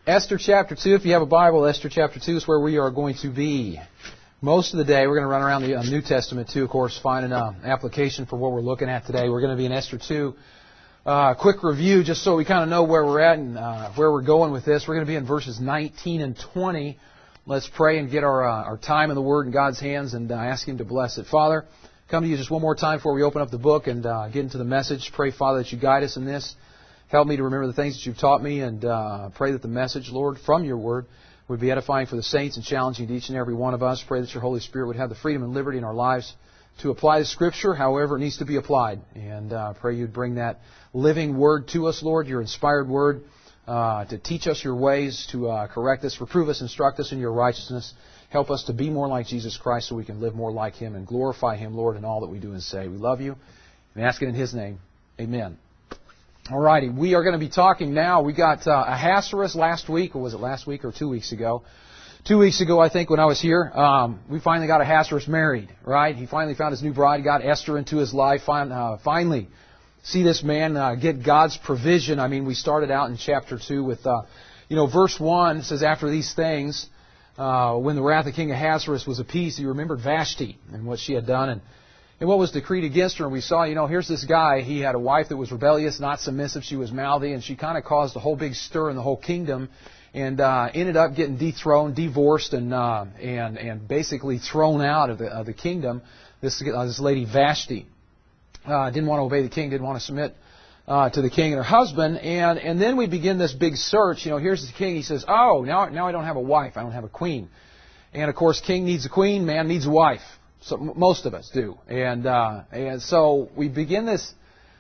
Esther chapter 2, if you have a Bible, Esther chapter 2 is where we are going to be. Most of the day, we're going to run around the New Testament too, of course, finding an application for what we're looking at today. We're going to be in Esther 2. Quick review, just so we kind of know where we're at and where we're going with this. We're going to be in verses 19 and 20. Let's pray and get our time in the Word in God's hands and ask Him to bless it. Father, come to you just one more time before we open up the book and get into the message. Pray, Father, that you guide us in this. Help me to remember the things that you've taught me, and pray that the message, Lord, from your Word would be edifying for the saints and challenging to each and every one of us. Pray that your Holy Spirit would have the freedom and liberty in our lives to apply the Scripture however it needs to be applied. And pray you'd bring that living Word to us, Lord, your inspired Word, to teach us your ways, to correct us, reprove us, instruct us in your righteousness. Help us to be more like Jesus Christ so we can live more like Him and glorify Him, Lord, in all that we do and say. We love you and ask it in His name. Amen. Alrighty, we are going to be talking now. We got Ahasuerus last week, or was it last week or 2 weeks ago? 2 weeks ago, I think, when I was here, we finally got Ahasuerus married, right? He finally found his new bride, got Esther into his life, finally see this man get God's provision. I mean, we started out in chapter 2 with, verse 1 says, after these things, when the wrath of King Ahasuerus was appeased, he remembered Vashti and what she had done, and what was decreed against her. And we saw, here's this guy. He had a wife that was rebellious, not submissive. She was mouthy, and she kind of caused a whole big stir in the whole kingdom, and ended up getting dethroned, divorced, and basically thrown out of the kingdom. This lady Vashti didn't want to obey the king, didn't want to submit to the king and her husband. And then we begin this big search. Here's the king. He says, "Oh, now I don't have a wife. I don't have a queen." And of course, king needs a queen, man needs a wife. So most of us do, and so we begin this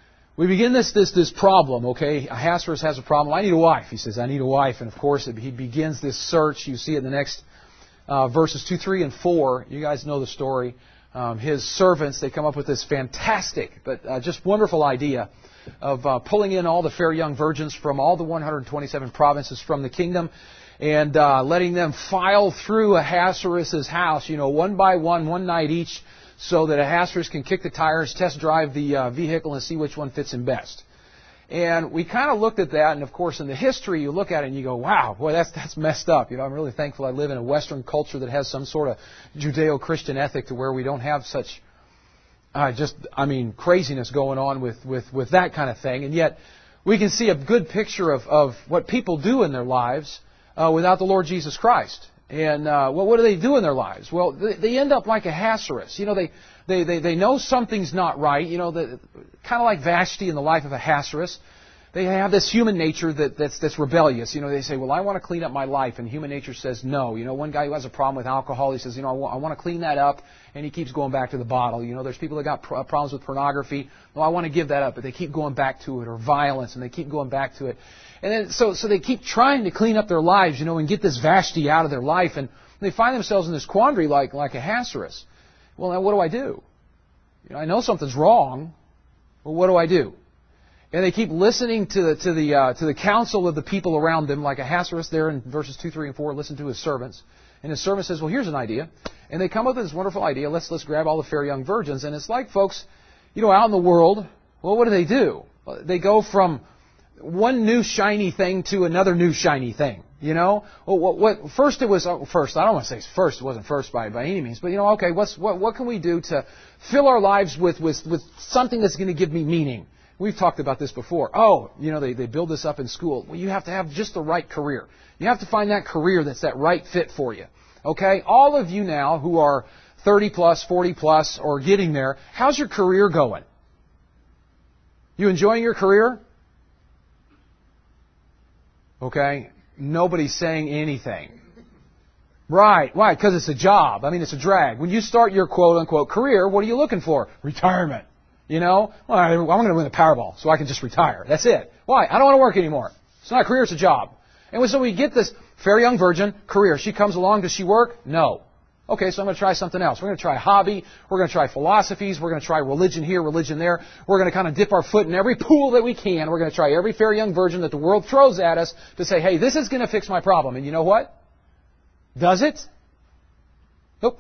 problem. Okay, Ahasuerus has a problem. I need a wife. He says, I need a wife, and of course he begins this search. You see it in the next verses 2, 3, and 4. You guys know the story. His servants, they come up with this fantastic but just wonderful idea of pulling in all the fair young virgins from all the 127 provinces from the kingdom, and letting them file through Ahasuerus' house, one by one night each, so that Ahasuerus can kick the tires, test drive the vehicle, and see which one fits him best. And we kind of looked at that, and of course in the history you look at it and you go, wow, boy, that's messed up. I'm really thankful I live in a Western culture that has some sort of Judeo-Christian ethic to where we don't have such craziness going on with that kind of thing. And yet we can see a good picture of what people do in their lives without the Lord Jesus Christ. And what do they do in their lives? Well, they end up like Ahasuerus. They know something's not right. Kind of like Vashti in the life of Ahasuerus. They have this human nature that's rebellious. They say, well, I want to clean up my life. And human nature says no. One guy who has a problem with alcohol, he says, I want to clean that up. And he keeps going back to the bottle. There's people that got problems with pornography. Well, I want to give that up. But they keep going back to it. Or violence. And they keep going back to it. And then, so they keep trying to clean up their lives, and get this Vashti out of their life. And they find themselves in this quandary like Ahasuerus. Well, now what do I do? I know something's wrong. Well, what do I do? And they keep listening to the counsel of the people around them, like Ahasuerus there in verses 2, 3, and 4. Listen to his servants, and his servant says, "Well, here's an idea." And they come up with this wonderful idea. Let's grab all the fair young virgins. And it's like, folks, out in the world. Well, what do? They go from one new shiny thing to another new shiny thing. First it was first. I don't want to say first. It wasn't first by any means. But okay, what can we do to fill our lives with something that's going to give me meaning? We've talked about this before. They build this up in school. Well, you have to have just the right career. You have to find that career that's that right fit for you. Okay? All of you now who are 30 plus, 40 plus, or getting there, how's your career going? You enjoying your career? Okay? Nobody's saying anything. Right. Why? Because it's a job. It's a drag. When you start your quote-unquote career, what are you looking for? Retirement. Well, I'm going to win the Powerball, so I can just retire. That's it. Why? I don't want to work anymore. It's not a career, it's a job. And so we get this fair young virgin career. She comes along. Does she work? No. Okay, so I'm going to try something else. We're going to try a hobby. We're going to try philosophies. We're going to try religion here, religion there. We're going to kind of dip our foot in every pool that we can. We're going to try every fair young virgin that the world throws at us to say, hey, this is going to fix my problem. And you know what? Does it? Nope.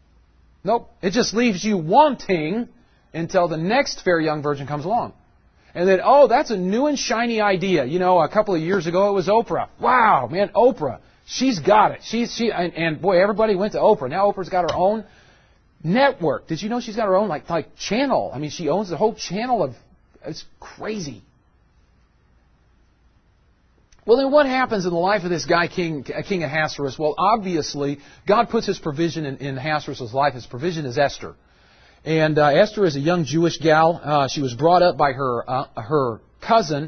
It just leaves you wanting until the next fair young virgin comes along. And then, oh, that's a new and shiny idea. You know, a couple of years ago it was Oprah. Wow, man, Oprah. She's got it. And boy, everybody went to Oprah. Now Oprah's got her own network. Did you know she's got her own like channel? I mean, she owns the whole channel of. It's crazy. Well, then what happens in the life of this guy, King Ahasuerus? Well, obviously, God puts His provision in Ahasuerus' life. His provision is Esther. And Esther is a young Jewish gal. She was brought up by her cousin,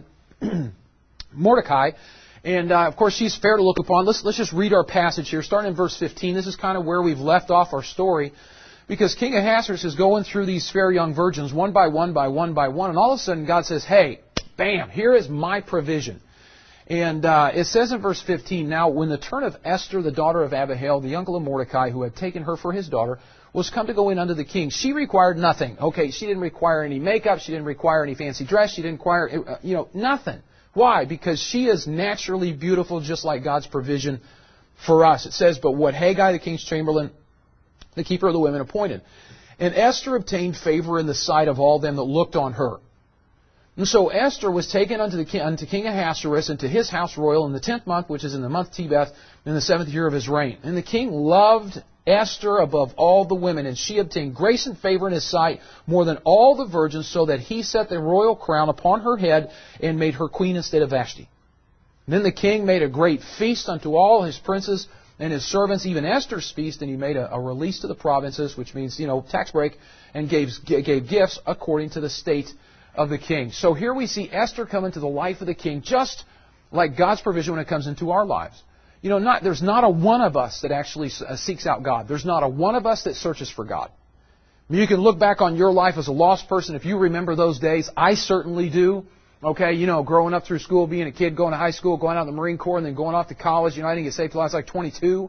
Mordecai. And, of course, she's fair to look upon. Let's just read our passage here, starting in verse 15. This is kind of where we've left off our story. Because King Ahasuerus is going through these fair young virgins one by one by one by one. And all of a sudden, God says, hey, bam, here is my provision. And it says in verse 15, now when the turn of Esther, the daughter of Abihail, the uncle of Mordecai, who had taken her for his daughter, was come to go in unto the king, she required nothing. Okay, she didn't require any makeup. She didn't require any fancy dress. She didn't require, nothing. Why? Because she is naturally beautiful, just like God's provision for us. It says, but what Haggai, the king's chamberlain, the keeper of the women, appointed. And Esther obtained favor in the sight of all them that looked on her. And so Esther was taken unto King Ahasuerus into his house royal in the 10th month, which is in the month Tebeth, in the 7th year of his reign. And the king loved Esther above all the women, and she obtained grace and favor in his sight more than all the virgins, so that he set the royal crown upon her head and made her queen instead of Vashti. And then the king made a great feast unto all his princes and his servants, even Esther's feast, and he made a release to the provinces, which means, tax break, and gave gifts according to the state of the king. So here we see Esther come into the life of the king, just like God's provision when it comes into our lives. There's not a one of us that actually seeks out God. There's not a one of us that searches for God. I mean, you can look back on your life as a lost person if you remember those days. I certainly do. Okay, growing up through school, being a kid, going to high school, going out in the Marine Corps, and then going off to college. I didn't get saved till I was like 22.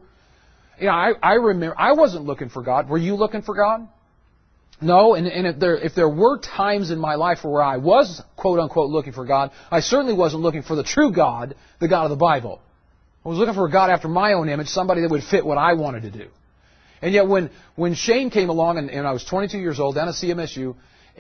I remember I wasn't looking for God. Were you looking for God? No, and if there were times in my life where I was, quote unquote, looking for God, I certainly wasn't looking for the true God, the God of the Bible. I was looking for a God after my own image, somebody that would fit what I wanted to do. And yet when Shane came along, and I was 22 years old, down at CMSU,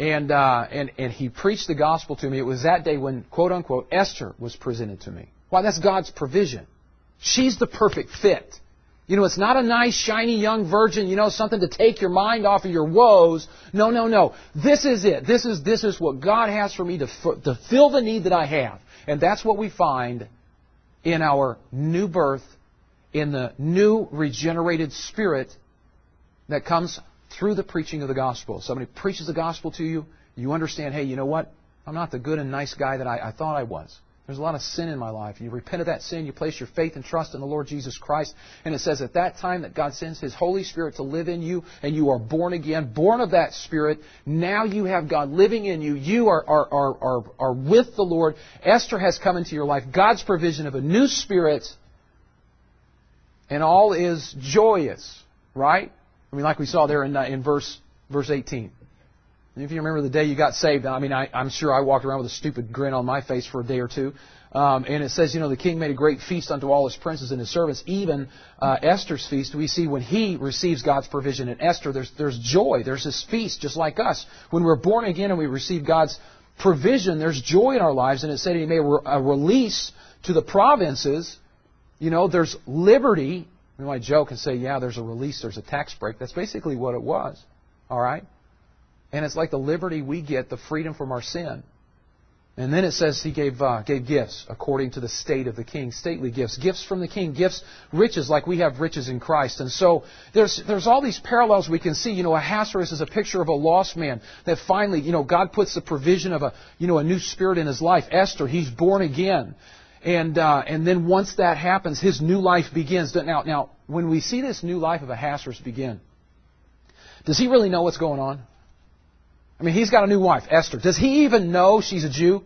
and he preached the gospel to me, it was that day when, quote unquote, Esther was presented to me. Why, that's God's provision. She's the perfect fit. It's not a nice, shiny young virgin, something to take your mind off of your woes. No. This is it. This is what God has for me to fill the need that I have. And that's what we find in our new birth, in the new regenerated spirit that comes through the preaching of the gospel. Somebody preaches the gospel to you, you understand, hey, you know what? I'm not the good and nice guy that I thought I was. There's a lot of sin in my life. You repent of that sin. You place your faith and trust in the Lord Jesus Christ. And it says at that time that God sends His Holy Spirit to live in you, and you are born again, born of that Spirit. Now you have God living in you. You are with the Lord. Esther has come into your life. God's provision of a new spirit, and all is joyous, right? I mean, like we saw there in verse 18. If you remember the day you got saved, I'm sure I walked around with a stupid grin on my face for a day or two. And it says, the king made a great feast unto all his princes and his servants, even Esther's feast. We see when he receives God's provision in Esther, there's joy. There's this feast, just like us. When we're born again and we receive God's provision, there's joy in our lives. And it said He made a release to the provinces. There's liberty. We might joke and say, yeah, there's a release, there's a tax break. That's basically what it was. All right? And it's like the liberty we get, the freedom from our sin. And then it says He gave gifts according to the state of the king. Stately gifts. Gifts from the king. Gifts, riches, like we have riches in Christ. And so there's all these parallels we can see. Ahasuerus is a picture of a lost man that finally, God puts the provision of a new spirit in his life. Esther, he's born again. And then once that happens, his new life begins. Now, when we see this new life of Ahasuerus begin, does he really know what's going on? I mean, he's got a new wife, Esther. Does he even know she's a Jew?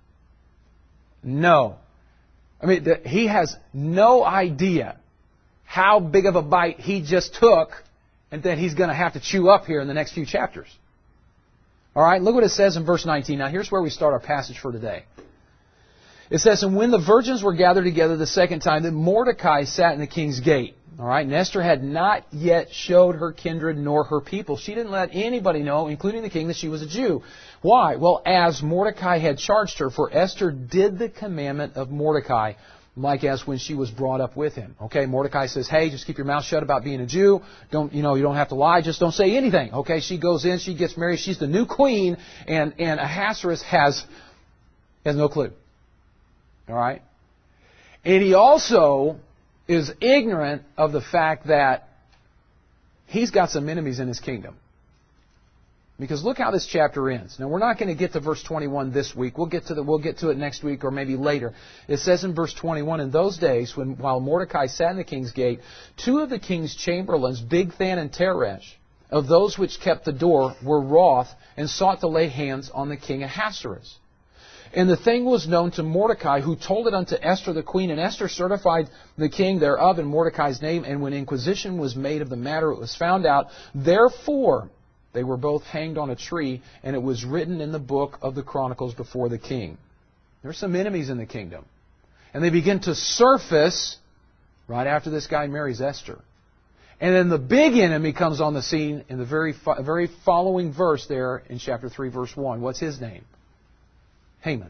No. I mean, he has no idea how big of a bite he just took and that he's going to have to chew up here in the next few chapters. All right, look what it says in verse 19. Now, here's where we start our passage for today. It says, and when the virgins were gathered together the second time, then Mordecai sat in the king's gate. All right, and Esther had not yet showed her kindred nor her people. She didn't let anybody know, including the king, that she was a Jew. Why? Well, as Mordecai had charged her, for Esther did the commandment of Mordecai, like as when she was brought up with him. Okay, Mordecai says, hey, just keep your mouth shut about being a Jew. You don't have to lie. Just don't say anything. Okay, she goes in, she gets married. She's the new queen, and Ahasuerus has no clue. All right? And he also is ignorant of the fact that he's got some enemies in his kingdom. Because look how this chapter ends. Now, we're not going to get to verse 21 this week. We'll get to it next week or maybe later. It says in verse 21, in those days, while Mordecai sat in the king's gate, two of the king's chamberlains, Bigthan and Teresh, of those which kept the door, were wroth and sought to lay hands on the king Ahasuerus. And the thing was known to Mordecai, who told it unto Esther the queen. And Esther certified the king thereof in Mordecai's name. And when inquisition was made of the matter, it was found out. Therefore, they were both hanged on a tree, and it was written in the book of the Chronicles before the king. There's some enemies in the kingdom. And they begin to surface right after this guy marries Esther. And then the big enemy comes on the scene in the very following verse there in chapter 3, verse 1. What's his name? Haman.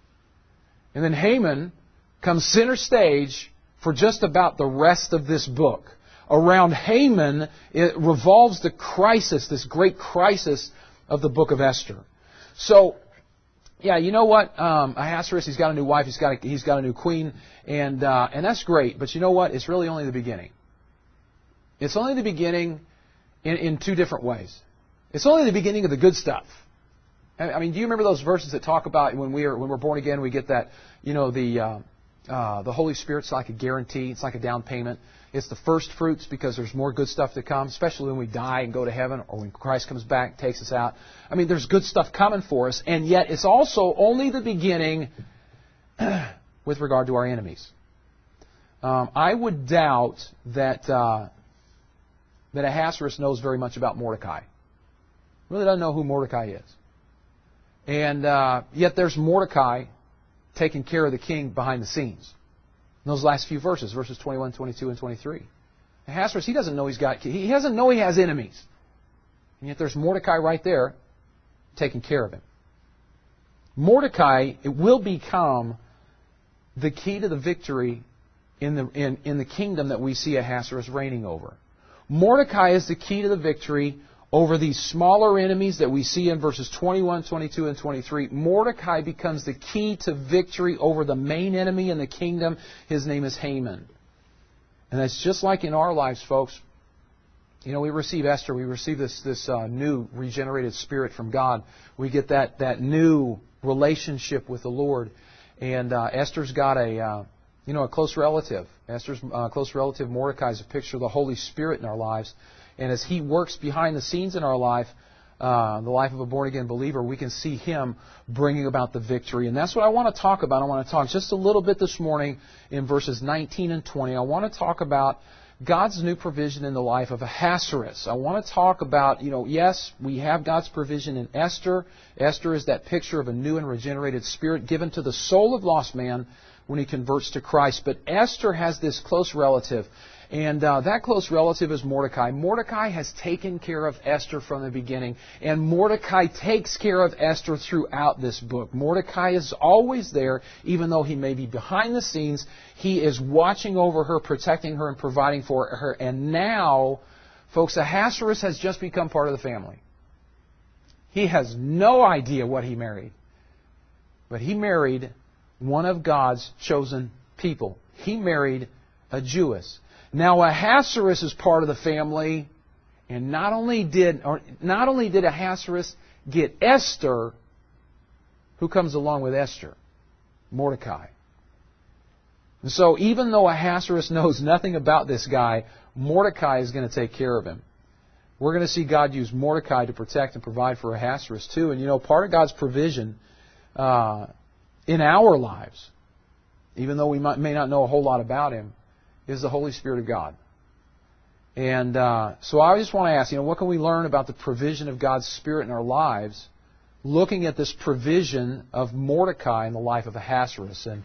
And then Haman comes center stage for just about the rest of this book. Around Haman, it revolves the crisis, this great crisis of the book of Esther. So, yeah, you know what? Ahasuerus, he's got a new wife, he's got a new queen, and that's great. But you know what? It's really only the beginning. It's only the beginning in two different ways. It's only the beginning of the good stuff. I mean, do you remember those verses that talk about when we're born again, we get that, the Holy Spirit's like a guarantee, it's like a down payment. It's the first fruits because there's more good stuff to come, especially when we die and go to heaven or when Christ comes back and takes us out. I mean, there's good stuff coming for us, and yet it's also only the beginning with regard to our enemies. I would doubt that Ahasuerus knows very much about Mordecai. He really doesn't know who Mordecai is. And yet there's Mordecai taking care of the king behind the scenes. In those last few verses 21, 22, and 23. Ahasuerus, he doesn't know he doesn't know he has enemies. And yet there's Mordecai right there taking care of him. Mordecai, it will become the key to the victory in the kingdom that we see Ahasuerus reigning over. Mordecai is the key to the victory over these smaller enemies that we see in verses 21, 22, and 23. Mordecai becomes the key to victory over the main enemy in the kingdom. His name is Haman. And that's just like in our lives, folks. You know, we receive Esther. We receive this new regenerated spirit from God. We get that new relationship with the Lord. And Esther's got a close relative. Esther's close relative, Mordecai, is a picture of the Holy Spirit in our lives. And as He works behind the scenes in our life, the life of a born-again believer, we can see Him bringing about the victory. And that's what I want to talk about. I want to talk just a little bit this morning in verses 19 and 20. I want to talk about God's new provision in the life of Ahasuerus. I want to talk about, yes, we have God's provision in Esther. Esther is that picture of a new and regenerated spirit given to the soul of lost man when he converts to Christ. But Esther has this close relative. And that close relative is Mordecai. Mordecai has taken care of Esther from the beginning. And Mordecai takes care of Esther throughout this book. Mordecai is always there, even though he may be behind the scenes. He is watching over her, protecting her, and providing for her. And now, folks, Ahasuerus has just become part of the family. He has no idea what he married. But he married one of God's chosen people. He married a Jewess. Now Ahasuerus is part of the family, and not only did Ahasuerus get Esther, who comes along with Esther? Mordecai. And so even though Ahasuerus knows nothing about this guy, Mordecai is going to take care of him. We're going to see God use Mordecai to protect and provide for Ahasuerus too. And part of God's provision in our lives, even though we may not know a whole lot about Him, is the Holy Spirit of God. And so I just want to ask, what can we learn about the provision of God's Spirit in our lives, looking at this provision of Mordecai in the life of Ahasuerus? And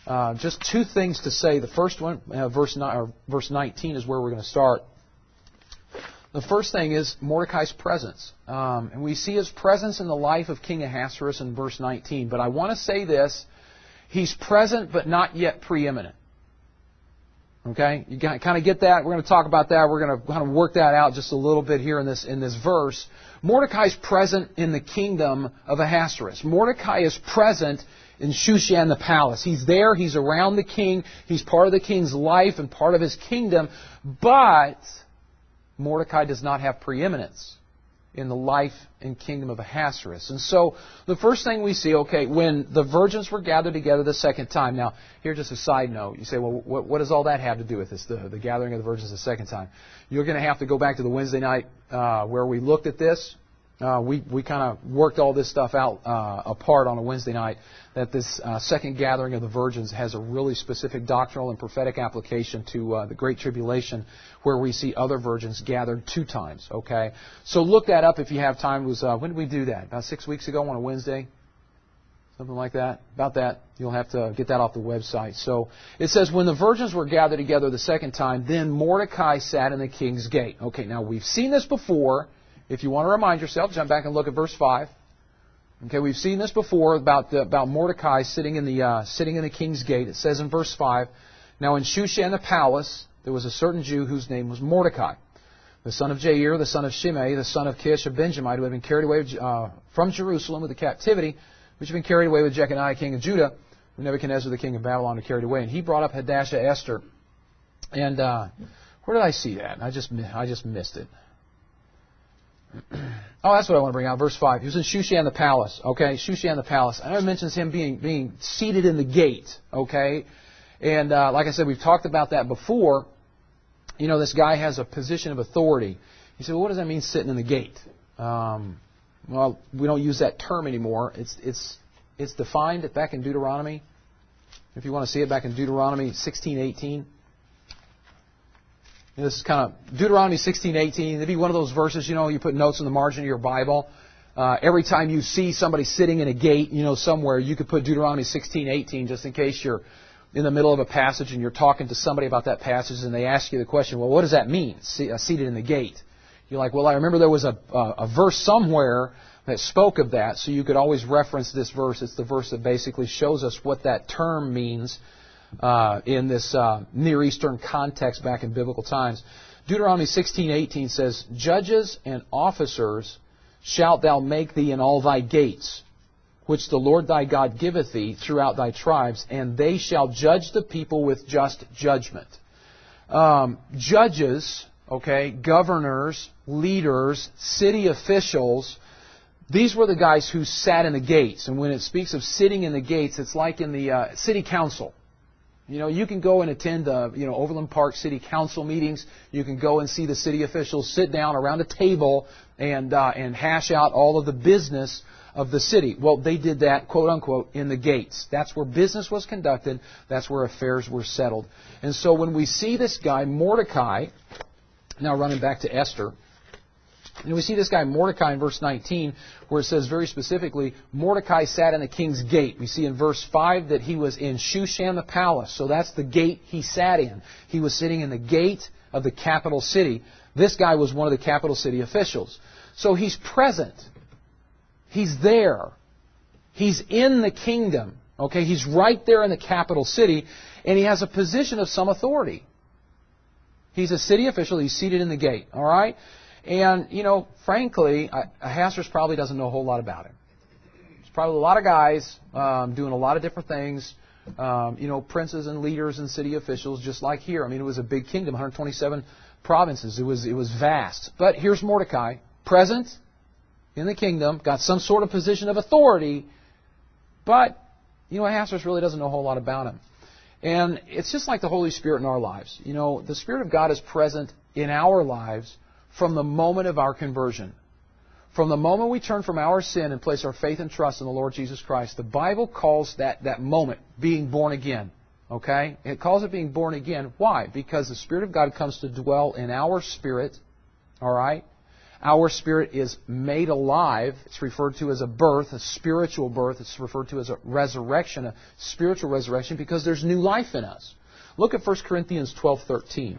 Just two things to say. The first one, verse 19, is where we're going to start. The first thing is Mordecai's presence. And we see his presence in the life of King Ahasuerus in verse 19. But I want to say this. He's present but not yet preeminent. Okay? You kind of get that? We're going to talk about that. We're going to kind of work that out just a little bit here in this verse. Mordecai's present in the kingdom of Ahasuerus. Mordecai is present in Shushan the palace. He's there. He's around the king. He's part of the king's life and part of his kingdom. But Mordecai does not have preeminence in the life and kingdom of Ahasuerus. And so the first thing we see, okay, when the virgins were gathered together the second time. Now, here's just a side note. You say, well, what does all that have to do with this, the gathering of the virgins the second time? You're going to have to go back to the Wednesday night where we looked at this. We kind of worked all this stuff out apart on a Wednesday night, that this second gathering of the virgins has a really specific doctrinal and prophetic application to the Great Tribulation, where we see other virgins gathered 2 times. Okay, so look that up if you have time. It was when did we do that? About 6 weeks ago on a Wednesday, something like that. About that, you'll have to get that off the website. So it says, when the virgins were gathered together the second time, then Mordecai sat in the king's gate. Okay, now we've seen this before. If you want to remind yourself, jump back and look at verse 5. Okay, we've seen this before about Mordecai sitting in the king's gate. It says in verse 5, now in Shushan the palace there was a certain Jew whose name was Mordecai, the son of Jair, the son of Shimei, the son of Kish, a Benjamite, who had been carried away from Jerusalem with the captivity, which had been carried away with Jeconiah king of Judah, when Nebuchadnezzar the king of Babylon had carried away. And he brought up Hadassah Esther. And where did I see that? I just missed it. Oh, that's what I want to bring out. Verse 5. He was in Shushan the palace. Okay, Shushan the palace. I know it mentions him being seated in the gate. Okay, and like I said, we've talked about that before. You know, this guy has a position of authority. You say, well, what does that mean, sitting in the gate? Well, we don't use that term anymore. It's defined back in Deuteronomy. If you want to see it, back in Deuteronomy 16:18. This is kind of Deuteronomy 16:18. It'd be one of those verses, you put notes in the margin of your Bible. Every time you see somebody sitting in a gate, somewhere, you could put Deuteronomy 16:18 just in case you're in the middle of a passage and you're talking to somebody about that passage and they ask you the question, well, what does that mean, seated in the gate? You're like, well, I remember there was a verse somewhere that spoke of that, so you could always reference this verse. It's the verse that basically shows us what that term means in this Near Eastern context back in biblical times. Deuteronomy 16:18 says, judges and officers shalt thou make thee in all thy gates, which the Lord thy God giveth thee throughout thy tribes, and they shall judge the people with just judgment. Judges, okay, governors, leaders, city officials, these were the guys who sat in the gates. And when it speaks of sitting in the gates, it's like in the city council. You can go and attend Overland Park City Council meetings. You can go and see the city officials sit down around a table and hash out all of the business of the city. Well, they did that, quote unquote, in the gates. That's where business was conducted. That's where affairs were settled. And so when we see this guy, Mordecai, now running back to Esther, and we see this guy Mordecai in verse 19, where it says very specifically, Mordecai sat in the king's gate. We see in verse 5 that he was in Shushan the palace. So that's the gate he sat in. He was sitting in the gate of the capital city. This guy was one of the capital city officials. So he's present. He's there. He's in the kingdom. Okay, he's right there in the capital city, and he has a position of some authority. He's a city official. He's seated in the gate. All right? And, frankly, Ahasuerus probably doesn't know a whole lot about him. There's probably a lot of guys doing a lot of different things, princes and leaders and city officials, just like here. I mean, it was a big kingdom, 127 provinces. It was vast. But here's Mordecai, present in the kingdom, got some sort of position of authority, but, Ahasuerus really doesn't know a whole lot about him. And it's just like the Holy Spirit in our lives. The Spirit of God is present in our lives from the moment of our conversion. From the moment we turn from our sin and place our faith and trust in the Lord Jesus Christ, the Bible calls that moment being born again. Okay? It calls it being born again. Why? Because the Spirit of God comes to dwell in our spirit. All right? Our spirit is made alive. It's referred to as a birth, a spiritual birth. It's referred to as a resurrection, a spiritual resurrection, because there's new life in us. Look at 1 Corinthians 12:13.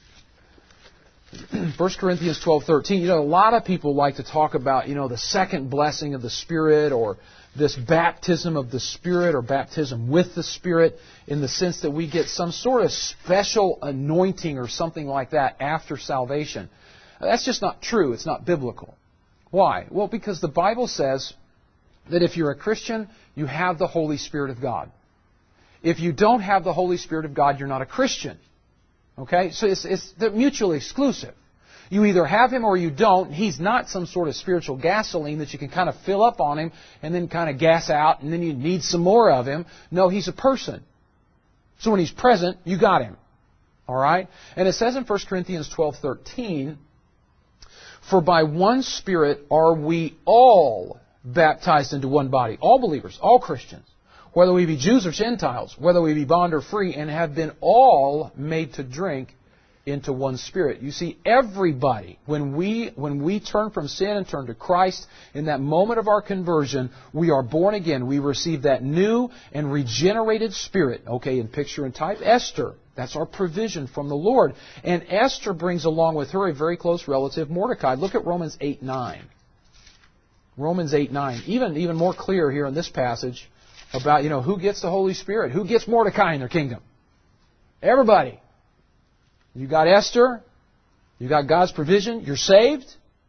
1 Corinthians 12:13. A lot of people like to talk about, the second blessing of the Spirit, or this baptism of the Spirit, or baptism with the Spirit, in the sense that we get some sort of special anointing or something like that after salvation. That's just not true. It's not biblical. Why? Well, because the Bible says that if you're a Christian, you have the Holy Spirit of God. If you don't have the Holy Spirit of God, you're not a Christian. Okay? So they're mutually exclusive. You either have Him or you don't. He's not some sort of spiritual gasoline that you can kind of fill up on Him and then kind of gas out and then you need some more of Him. No, He's a person. So when He's present, you got Him. All right? And it says in 1 Corinthians 12:13, "For by one Spirit are we all baptized into one body." All believers, all Christians. Whether we be Jews or Gentiles, whether we be bond or free, and have been all made to drink into one Spirit. You see, everybody, when we turn from sin and turn to Christ, in that moment of our conversion, we are born again. We receive that new and regenerated spirit. Okay, in picture and type, Esther. That's our provision from the Lord. And Esther brings along with her a very close relative, Mordecai. Look at Romans 8:9. Romans 8:9. Even more clear here in this passage about, who gets the Holy Spirit. Who gets Mordecai in their kingdom? Everybody. You got Esther. You got God's provision. You're saved.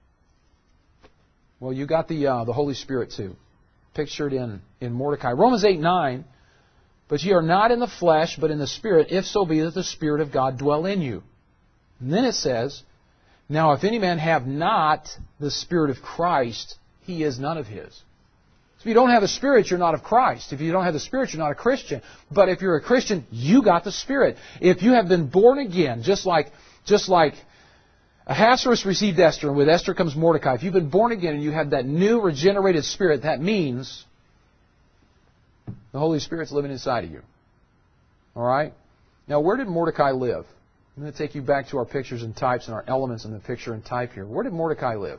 Well, you got the Holy Spirit too, pictured in Mordecai. Romans 8:9. "But ye are not in the flesh, but in the Spirit, if so be that the Spirit of God dwell in you." And then it says, "Now if any man have not the Spirit of Christ, he is none of His." If you don't have the Spirit, you're not of Christ. If you don't have the Spirit, you're not a Christian. But if you're a Christian, you got the Spirit. If you have been born again, just like Ahasuerus received Esther, and with Esther comes Mordecai. If you've been born again and you have that new regenerated spirit, that means the Holy Spirit's living inside of you. All right? Now, where did Mordecai live? I'm going to take you back to our pictures and types and our elements in the picture and type here. Where did Mordecai live?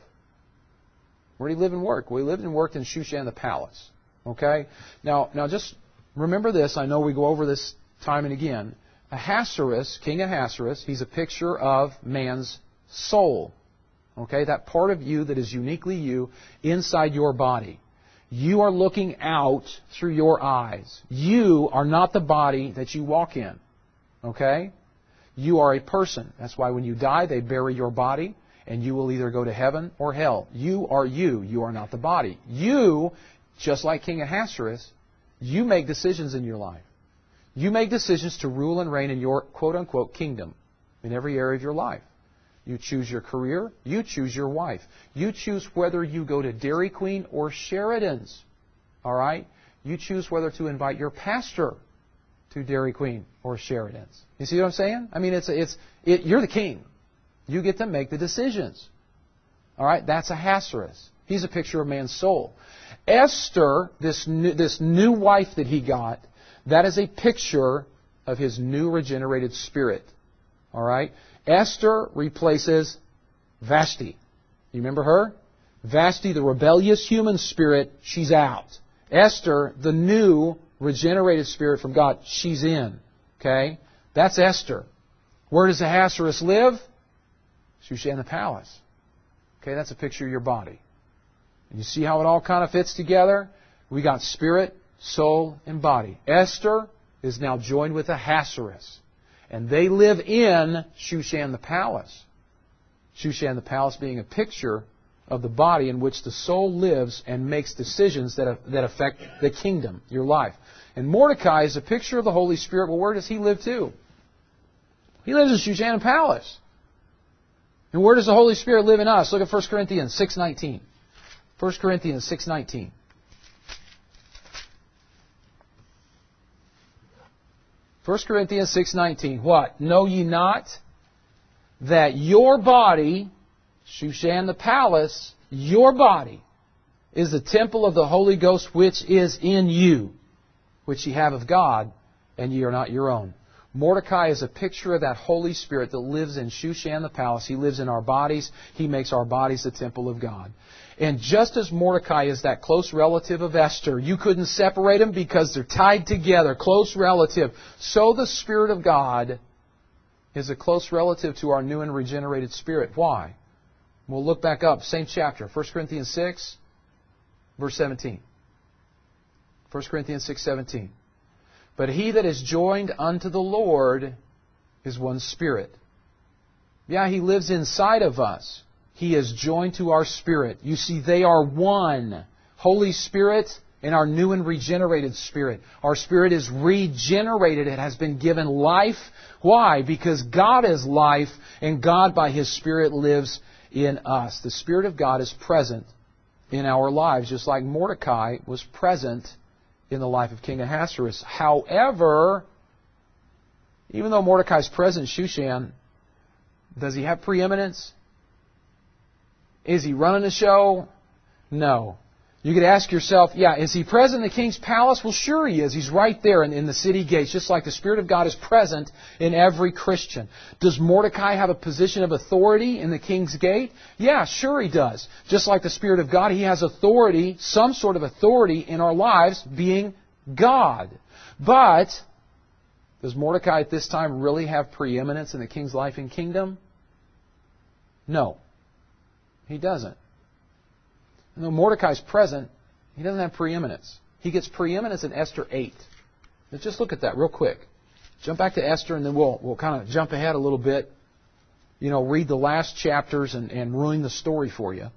Where did he live and work? Well, he lived and worked in Shushan the palace. Okay? Now just remember this. I know we go over this time and again. Ahasuerus, King Ahasuerus, he's a picture of man's soul. Okay? That part of you that is uniquely you inside your body. You are looking out through your eyes. You are not the body that you walk in. Okay? You are a person. That's why when you die, they bury your body, and you will either go to heaven or hell. You are you. You are not the body. You, just like King Ahasuerus, you make decisions in your life. You make decisions to rule and reign in your quote-unquote kingdom in every area of your life. You choose your career. You choose your wife. You choose whether you go to Dairy Queen or Sheridan's. All right? You choose whether to invite your pastor to Dairy Queen or Sheridan's. You see what I'm saying? I mean, you're the king. You get to make the decisions. All right? That's Ahasuerus. He's a picture of man's soul. Esther, this new wife that he got, that is a picture of his new regenerated spirit. All right? Esther replaces Vashti. You remember her? Vashti, the rebellious human spirit, she's out. Esther, the new regenerated spirit from God, she's in. Okay? That's Esther. Where does Ahasuerus live? Shushan the palace. Okay, that's a picture of your body. And you see how it all kind of fits together? We got spirit, soul, and body. Esther is now joined with Ahasuerus. And they live in Shushan the palace. Shushan the palace being a picture of the body in which the soul lives and makes decisions that affect the kingdom, your life. And Mordecai is a picture of the Holy Spirit. Well, where does he live too? He lives in Shushan palace. And where does the Holy Spirit live in us? Look at 1 Corinthians 6:19. 1 Corinthians 6:19. 1 Corinthians 6:19. What? Know ye not that your body, Shushan the palace, your body, is the temple of the Holy Ghost which is in you, which ye have of God, and ye are not your own. Mordecai is a picture of that Holy Spirit that lives in Shushan the palace. He lives in our bodies. He makes our bodies the temple of God. And just as Mordecai is that close relative of Esther, you couldn't separate them because they're tied together, close relative. So the Spirit of God is a close relative to our new and regenerated spirit. Why? We'll look back up, same chapter, 1 Corinthians 6, verse 17. 1 Corinthians 6:17. But he that is joined unto the Lord is one spirit. Yeah, He lives inside of us. He is joined to our spirit. You see, they are one. Holy Spirit and our new and regenerated spirit. Our spirit is regenerated. It has been given life. Why? Because God is life, and God by His Spirit lives in us. The Spirit of God is present in our lives, just like Mordecai was present in the life of King Ahasuerus. However, even though Mordecai is present in Shushan, does he have preeminence? Is he running the show? No. You could ask yourself, is he present in the king's palace? Well, sure he is. He's right there in the city gates, just like the Spirit of God is present in every Christian. Does Mordecai have a position of authority in the king's gate? Yeah, sure he does. Just like the Spirit of God, he has authority, some sort of authority in our lives, being God. But does Mordecai at this time really have preeminence in the king's life and kingdom? No, he doesn't. And though Mordecai is present, he doesn't have preeminence. He gets preeminence in Esther 8. Let's just look at that real quick. Jump back to Esther, and then we'll kind of jump ahead a little bit. Read the last chapters and ruin the story for you.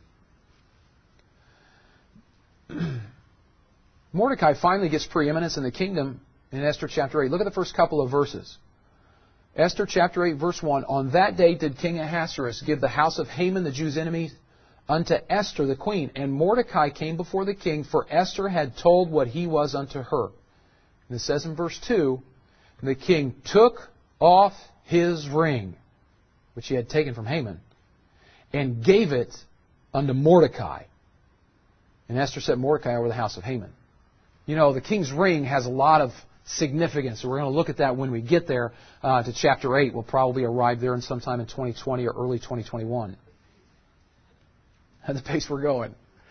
Mordecai finally gets preeminence in the kingdom in Esther chapter 8. Look at the first couple of verses. Esther chapter 8, verse 1. On that day did King Ahasuerus give the house of Haman, the Jews' enemy, unto Esther the queen. And Mordecai came before the king, for Esther had told what he was unto her. And it says in verse 2, the king took off his ring, which he had taken from Haman, and gave it unto Mordecai. And Esther set Mordecai over the house of Haman. The king's ring has a lot of significance. So we're going to look at that when we get there to chapter 8. We'll probably arrive there in sometime in 2020 or early 2021. At the pace we're going.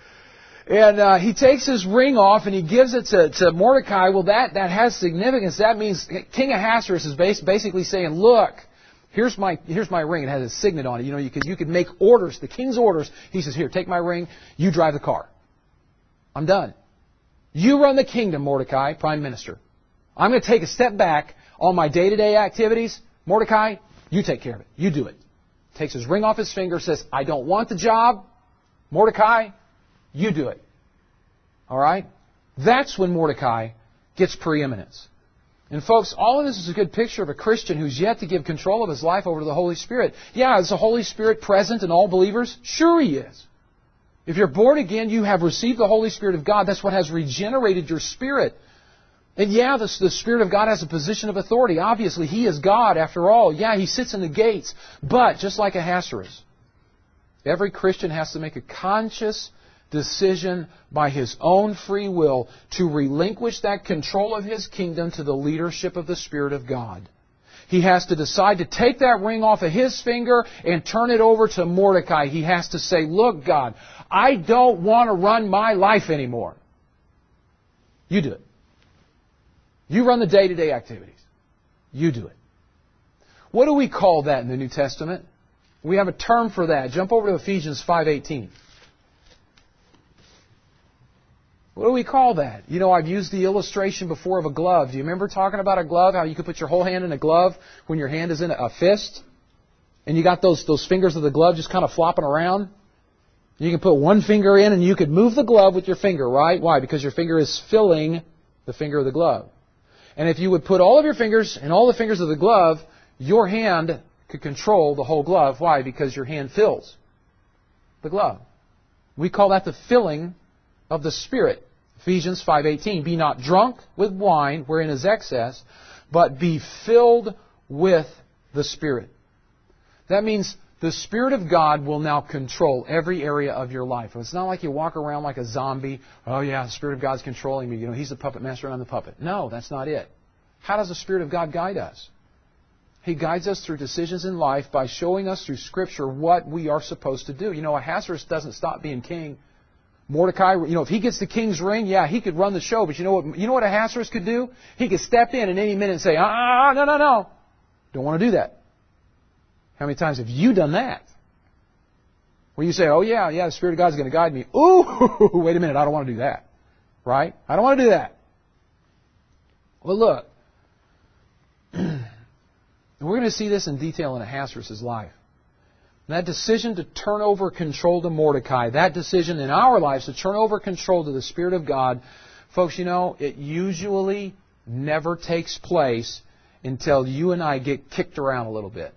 And he takes his ring off and he gives it to Mordecai. Well, that has significance. That means King Ahasuerus is basically saying, look, here's my ring. It has a signet on it. You could make orders, the king's orders. He says, here, take my ring. You drive the car. I'm done. You run the kingdom, Mordecai, prime minister. I'm going to take a step back on my day-to-day activities. Mordecai, you take care of it. You do it. Takes his ring off his finger, says, I don't want the job. Mordecai, you do it. All right? That's when Mordecai gets preeminence. And folks, all of this is a good picture of a Christian who's yet to give control of his life over to the Holy Spirit. Yeah, is the Holy Spirit present in all believers? Sure He is. If you're born again, you have received the Holy Spirit of God. That's what has regenerated your spirit. And yeah, the Spirit of God has a position of authority. Obviously, He is God after all. Yeah, He sits in the gates. But, just like Ahasuerus, every Christian has to make a conscious decision by his own free will to relinquish that control of his kingdom to the leadership of the Spirit of God. He has to decide to take that ring off of his finger and turn it over to Mordecai. He has to say, look, God, I don't want to run my life anymore. You do it. You run the day-to-day activities. You do it. What do we call that in the New Testament? We have a term for that. Jump over to Ephesians 5:18. What do we call that? I've used the illustration before of a glove. Do you remember talking about a glove? How you could put your whole hand in a glove when your hand is in a fist? And you got those fingers of the glove just kind of flopping around? You can put one finger in and you could move the glove with your finger, right? Why? Because your finger is filling the finger of the glove. And if you would put all of your fingers in all the fingers of the glove, your hand could control the whole glove. Why? Because your hand fills the glove. We call that the filling of the Spirit. Ephesians 5:18. Be not drunk with wine, wherein is excess, but be filled with the Spirit. That means the Spirit of God will now control every area of your life. It's not like you walk around like a zombie. Oh yeah, the Spirit of God's controlling me. He's the puppet master and I'm the puppet. No, that's not it. How does the Spirit of God guide us? He guides us through decisions in life by showing us through Scripture what we are supposed to do. You know, Ahasuerus doesn't stop being king. Mordecai, you know, if he gets the king's ring, yeah, he could run the show. But you know what Ahasuerus could do? He could step in at any minute and say, no. Don't want to do that. How many times have you done that? Where you say, oh yeah, the Spirit of God's going to guide me. Ooh, wait a minute, I don't want to do that. Right? I don't want to do that. Well, look. We're going to see this in detail in Ahasuerus' life. That decision to turn over control to Mordecai, that decision in our lives to turn over control to the Spirit of God, folks, you know, it usually never takes place until you and I get kicked around a little bit.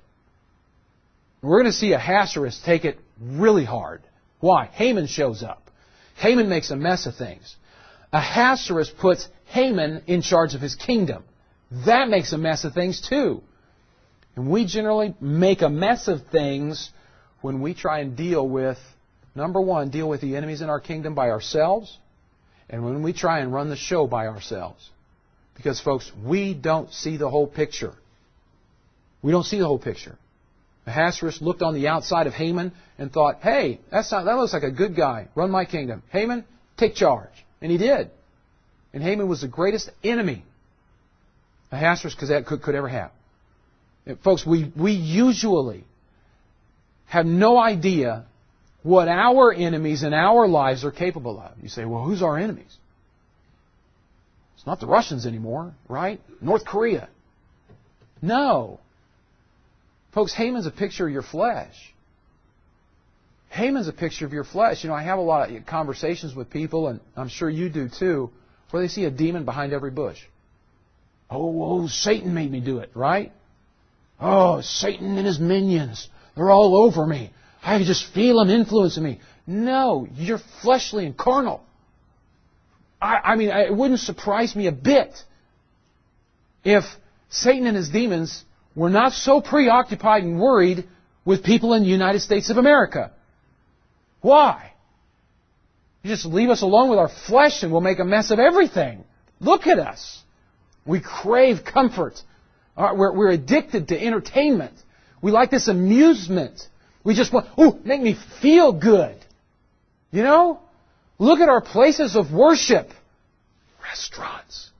We're going to see Ahasuerus take it really hard. Why? Haman shows up. Haman makes a mess of things. Ahasuerus puts Haman in charge of his kingdom. That makes a mess of things too. And we generally make a mess of things when we try and deal with, number one, deal with the enemies in our kingdom by ourselves, and when we try and run the show by ourselves. Because, folks, we don't see the whole picture. We don't see the whole picture. Ahasuerus looked on the outside of Haman and thought, hey, that looks like a good guy. Run my kingdom. Haman, take charge. And he did. And Haman was the greatest enemy Ahasuerus could ever have. And folks, we usually have no idea what our enemies in our lives are capable of. You say, well, who's our enemies? It's not the Russians anymore, right? North Korea. No. Folks, Haman's a picture of your flesh. Haman's a picture of your flesh. You know, I have a lot of conversations with people, and I'm sure you do too, where they see a demon behind every bush. Oh, Satan made me do it, right? Oh, Satan and his minions. They're all over me. I can just feel them influencing me. No, you're fleshly and carnal. I mean, it wouldn't surprise me a bit if Satan and his demons were not so preoccupied and worried with people in the United States of America. Why? You just leave us alone with our flesh and we'll make a mess of everything. Look at us. We crave comfort. We're addicted to entertainment. We like this amusement. We just want, make me feel good. You know? Look at our places of worship. Restaurants.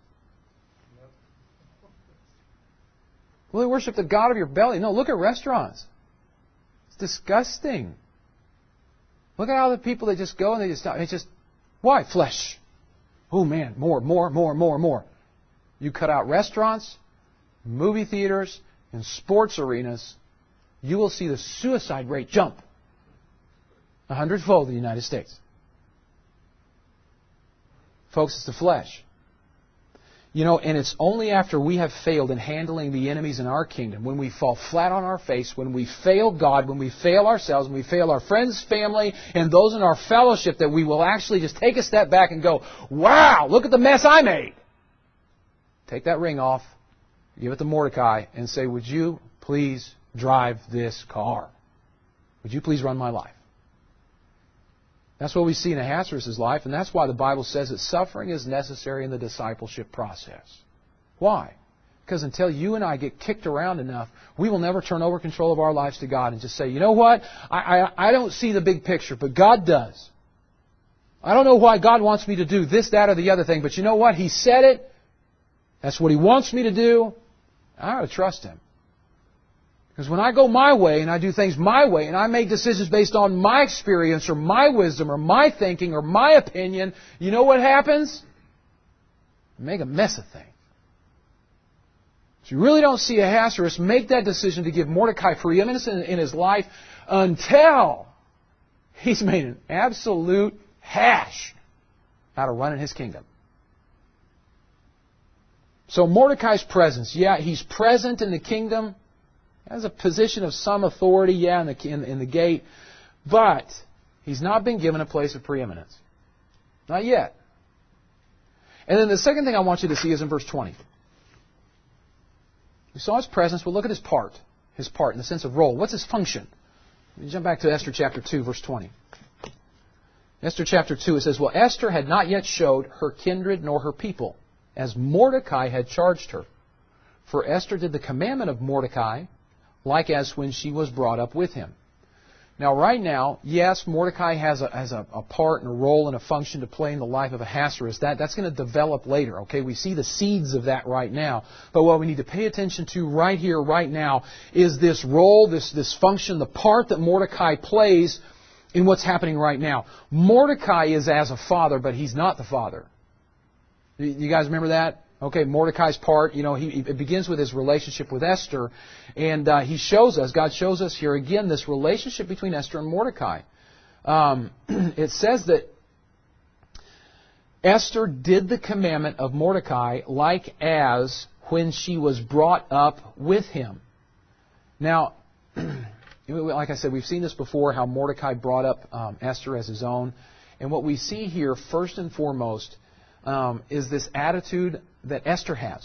Well, they worship the God of your belly. No, look at restaurants. It's disgusting. Look at all the people that just go and they just why? Flesh. Oh man, more. You cut out restaurants, movie theaters, and sports arenas, you will see the suicide rate jump 100-fold in the United States. Folks, it's the flesh. You know, and it's only after we have failed in handling the enemies in our kingdom, when we fall flat on our face, when we fail God, when we fail ourselves, when we fail our friends, family, and those in our fellowship, that we will actually just take a step back and go, wow, look at the mess I made. Take that ring off, give it to Mordecai, and say, would you please drive this car? Would you please run my life? That's what we see in Ahasuerus' life, and that's why the Bible says that suffering is necessary in the discipleship process. Why? Because until you and I get kicked around enough, we will never turn over control of our lives to God and just say, you know what? I don't see the big picture, but God does. I don't know why God wants me to do this, that, or the other thing, but you know what? He said it. That's what He wants me to do. I ought to trust Him. Because when I go my way and I do things my way and I make decisions based on my experience or my wisdom or my thinking or my opinion, you know what happens? I make a mess of things. So you really don't see Ahasuerus make that decision to give Mordecai preeminence in his life until he's made an absolute hash out of running his kingdom. So Mordecai's presence, yeah, he's present in the kingdom. Has a position of some authority, yeah, in the gate. But he's not been given a place of preeminence. Not yet. And then the second thing I want you to see is in verse 20. We saw his presence, but look at his part. His part in the sense of role. What's his function? Let me jump back to Esther chapter 2, verse 20. Esther chapter 2, it says, well, Esther had not yet showed her kindred nor her people, as Mordecai had charged her. For Esther did the commandment of Mordecai, like as when she was brought up with him. Now, right now, yes, Mordecai has a part and a role and a function to play in the life of Ahasuerus. That's going to develop later, okay? We see the seeds of that right now. But what we need to pay attention to right here, right now, is this role, this function, the part that Mordecai plays in what's happening right now. Mordecai is as a father, but he's not the father. You guys remember that? Okay, Mordecai's part, it begins with his relationship with Esther, and God shows us here again this relationship between Esther and Mordecai. It says that Esther did the commandment of Mordecai like as when she was brought up with him. Now, like I said, we've seen this before, how Mordecai brought up Esther as his own. And what we see here, first and foremost, is this attitude that Esther has.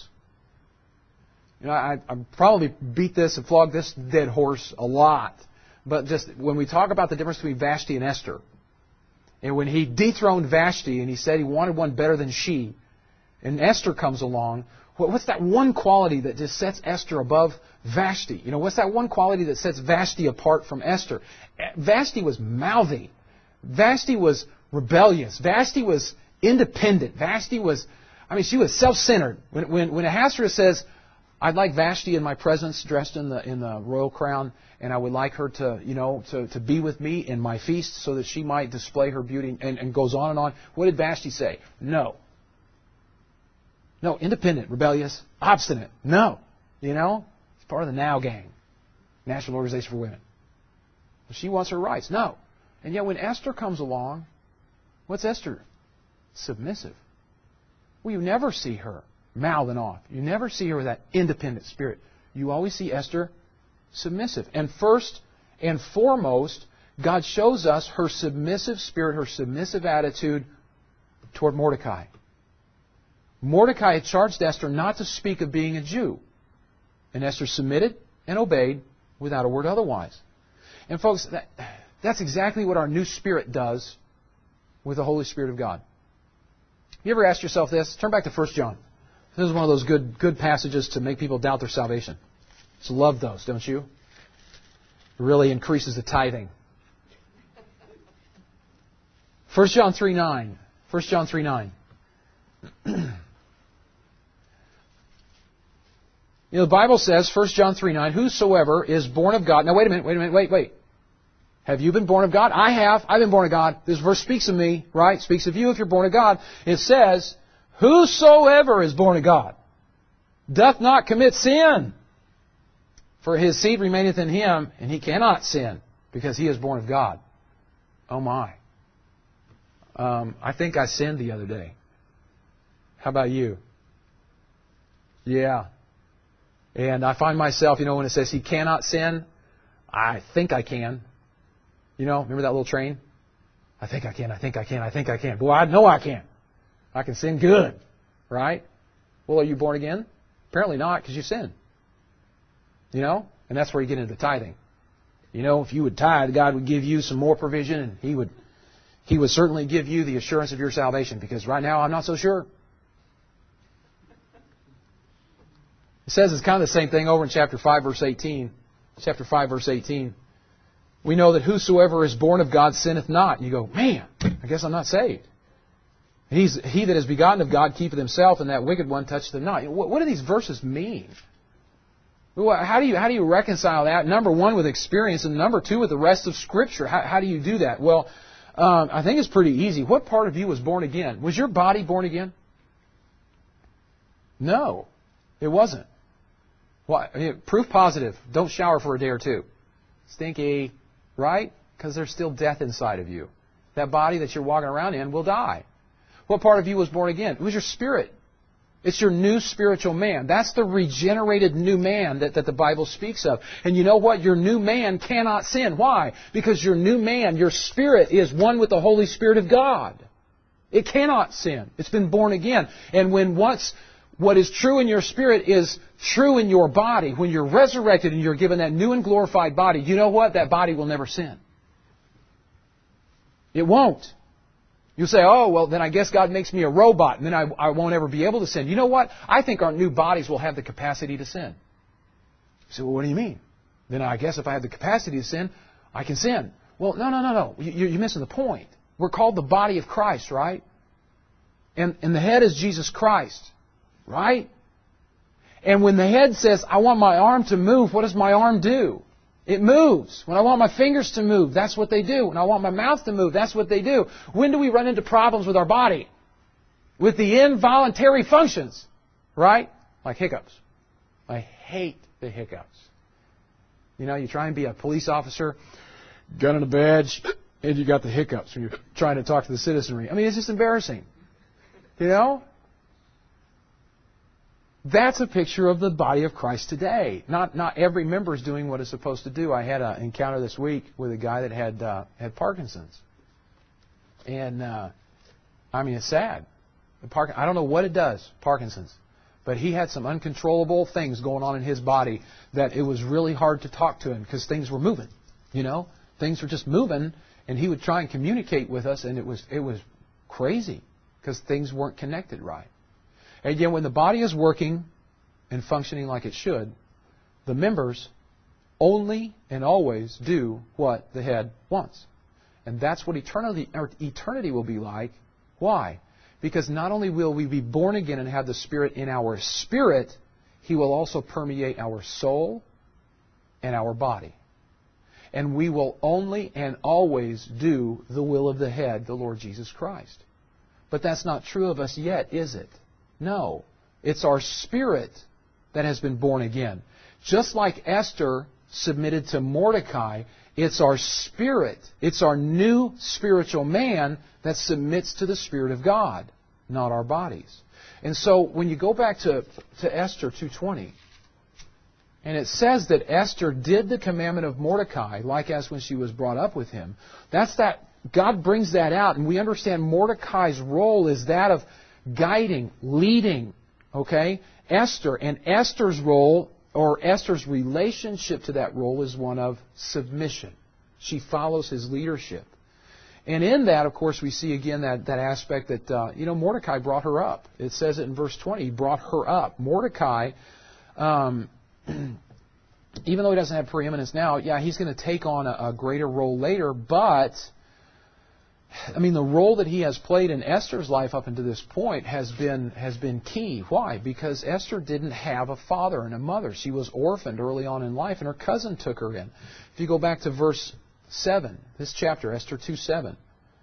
I probably beat this and flogged this dead horse a lot. But just when we talk about the difference between Vashti and Esther, and when he dethroned Vashti and he said he wanted one better than she, and Esther comes along, what's that one quality that just sets Esther above Vashti? What's that one quality that sets Vashti apart from Esther? Vashti was mouthy. Vashti was rebellious. Vashti was independent. Vashti was, she was self-centered. When Ahasuerus says, I'd like Vashti in my presence, dressed in the royal crown, and I would like her to be with me in my feast so that she might display her beauty, and goes on and on. What did Vashti say? No. No, independent, rebellious, obstinate. No. It's part of the NOW gang, National Organization for Women. She wants her rights. No. And yet when Esther comes along, what's Esther? Submissive. Well, you never see her mouthing off. You never see her with that independent spirit. You always see Esther submissive. And first and foremost, God shows us her submissive spirit, her submissive attitude toward Mordecai. Mordecai had charged Esther not to speak of being a Jew. And Esther submitted and obeyed without a word otherwise. And folks, that's exactly what our new spirit does with the Holy Spirit of God. You ever asked yourself this? Turn back to 1 John. This is one of those good passages to make people doubt their salvation. Just love those, don't you? It really increases the tithing. 1 John 3:9. 1 John 3:9. The Bible says, 1 John 3:9, whosoever is born of God. Now wait a minute. Have you been born of God? I have. I've been born of God. This verse speaks of me, right? Speaks of you if you're born of God. It says, whosoever is born of God doth not commit sin. For his seed remaineth in him, and he cannot sin, because he is born of God. Oh my. I think I sinned the other day. How about you? Yeah. And I find myself, when it says he cannot sin, I think I can. Remember that little train? I think I can. Boy, I know I can. I can sin good. Right? Well, are you born again? Apparently not, because you sin. And that's where you get into the tithing. If you would tithe, God would give you some more provision, and He would certainly give you the assurance of your salvation, because right now I'm not so sure. It says it's kind of the same thing over in chapter 5, verse 18. Chapter 5, verse 18. We know that whosoever is born of God sinneth not. You go, man, I guess I'm not saved. He that is begotten of God keepeth himself, and that wicked one toucheth him not. What do these verses mean? How do you reconcile that? Number one, with experience, and number two, with the rest of Scripture. How do you do that? Well, I think it's pretty easy. What part of you was born again? Was your body born again? No, it wasn't. Proof positive. Don't shower for a day or two. Stinky. Right? Because there's still death inside of you. That body that you're walking around in will die. What part of you was born again? It was your spirit. It's your new spiritual man. That's the regenerated new man that the Bible speaks of. And you know what? Your new man cannot sin. Why? Because your new man, your spirit, is one with the Holy Spirit of God. It cannot sin. It's been born again. And when once what is true in your spirit is true in your body, when you're resurrected and you're given that new and glorified body, you know what? That body will never sin. It won't. You'll say, oh, well, then I guess God makes me a robot, and then I won't ever be able to sin. You know what? I think our new bodies will have the capacity to sin. You say, well, what do you mean? Then I guess if I have the capacity to sin, I can sin. Well, no. You're missing the point. We're called the body of Christ, right? And the head is Jesus Christ, right? And when the head says, I want my arm to move, what does my arm do? It moves. When I want my fingers to move, that's what they do. When I want my mouth to move, that's what they do. When do we run into problems with our body? With the involuntary functions, right? Like hiccups. I hate the hiccups. You know, you try and be a police officer, gun and a badge, and you got the hiccups when you're trying to talk to the citizenry. I mean, it's just embarrassing. You know? That's a picture of the body of Christ today. Not every member is doing what it's supposed to do. I had an encounter this week with a guy that had Parkinson's. And, I mean, it's sad. I don't know what it does, Parkinson's. But he had some uncontrollable things going on in his body that it was really hard to talk to him because things were moving. You know? Things were just moving, and he would try and communicate with us, and it was crazy because things weren't connected right. Again, when the body is working and functioning like it should, the members only and always do what the head wants. And that's what eternity will be like. Why? Because not only will we be born again and have the Spirit in our spirit, He will also permeate our soul and our body. And we will only and always do the will of the head, the Lord Jesus Christ. But that's not true of us yet, is it? No, it's our spirit that has been born again. Just like Esther submitted to Mordecai, it's our spirit, it's our new spiritual man that submits to the Spirit of God, not our bodies. And so when you go back to Esther 2:20, and it says that Esther did the commandment of Mordecai, like as when she was brought up with him, God brings that out, and we understand Mordecai's role is that of guiding, leading, okay, Esther. And Esther's role, or Esther's relationship to that role, is one of submission. She follows his leadership. And in that, of course, we see again that aspect that, Mordecai brought her up. It says it in verse 20, he brought her up. Mordecai, even though he doesn't have preeminence now, he's going to take on a greater role later, but the role that he has played in Esther's life up until this point has been key. Why? Because Esther didn't have a father and a mother. She was orphaned early on in life, and her cousin took her in. If you go back to verse 7, this chapter, Esther 2:7,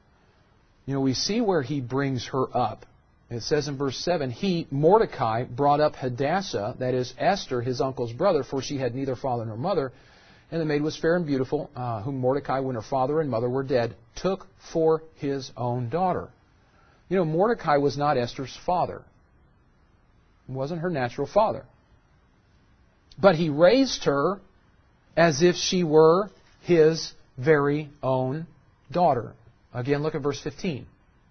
we see where he brings her up. It says in verse 7, Mordecai, brought up Hadassah, that is Esther, his uncle's brother, for she had neither father nor mother. And the maid was fair and beautiful, whom Mordecai, when her father and mother were dead, took for his own daughter. Mordecai was not Esther's father. He wasn't her natural father. But he raised her as if she were his very own daughter. Again, look at verse 15.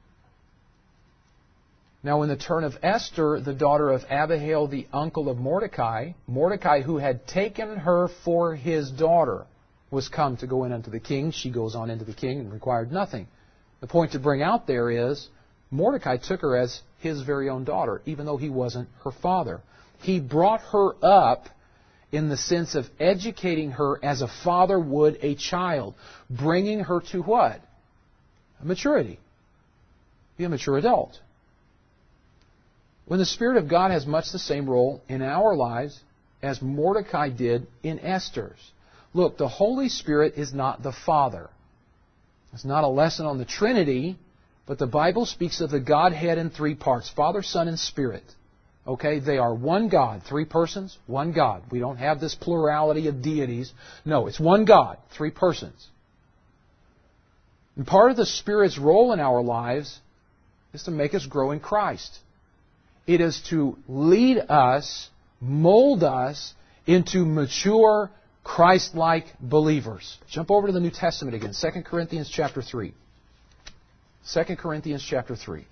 Now, in the turn of Esther, the daughter of Abihail, the uncle of Mordecai, who had taken her for his daughter, was come to go in unto the king. She goes on into the king and required nothing. The point to bring out there is, Mordecai took her as his very own daughter, even though he wasn't her father. He brought her up in the sense of educating her as a father would a child, bringing her to what? Maturity. Be a mature adult. When the Spirit of God has much the same role in our lives as Mordecai did in Esther's. Look, the Holy Spirit is not the Father. It's not a lesson on the Trinity, but the Bible speaks of the Godhead in three parts, Father, Son, and Spirit. Okay, they are one God, three persons, one God. We don't have this plurality of deities. No, it's one God, three persons. And part of the Spirit's role in our lives is to make us grow in Christ. It is to lead us, mold us into mature, Christ-like believers. Jump over to the New Testament again, 2 Corinthians chapter 3. 2 Corinthians chapter 3.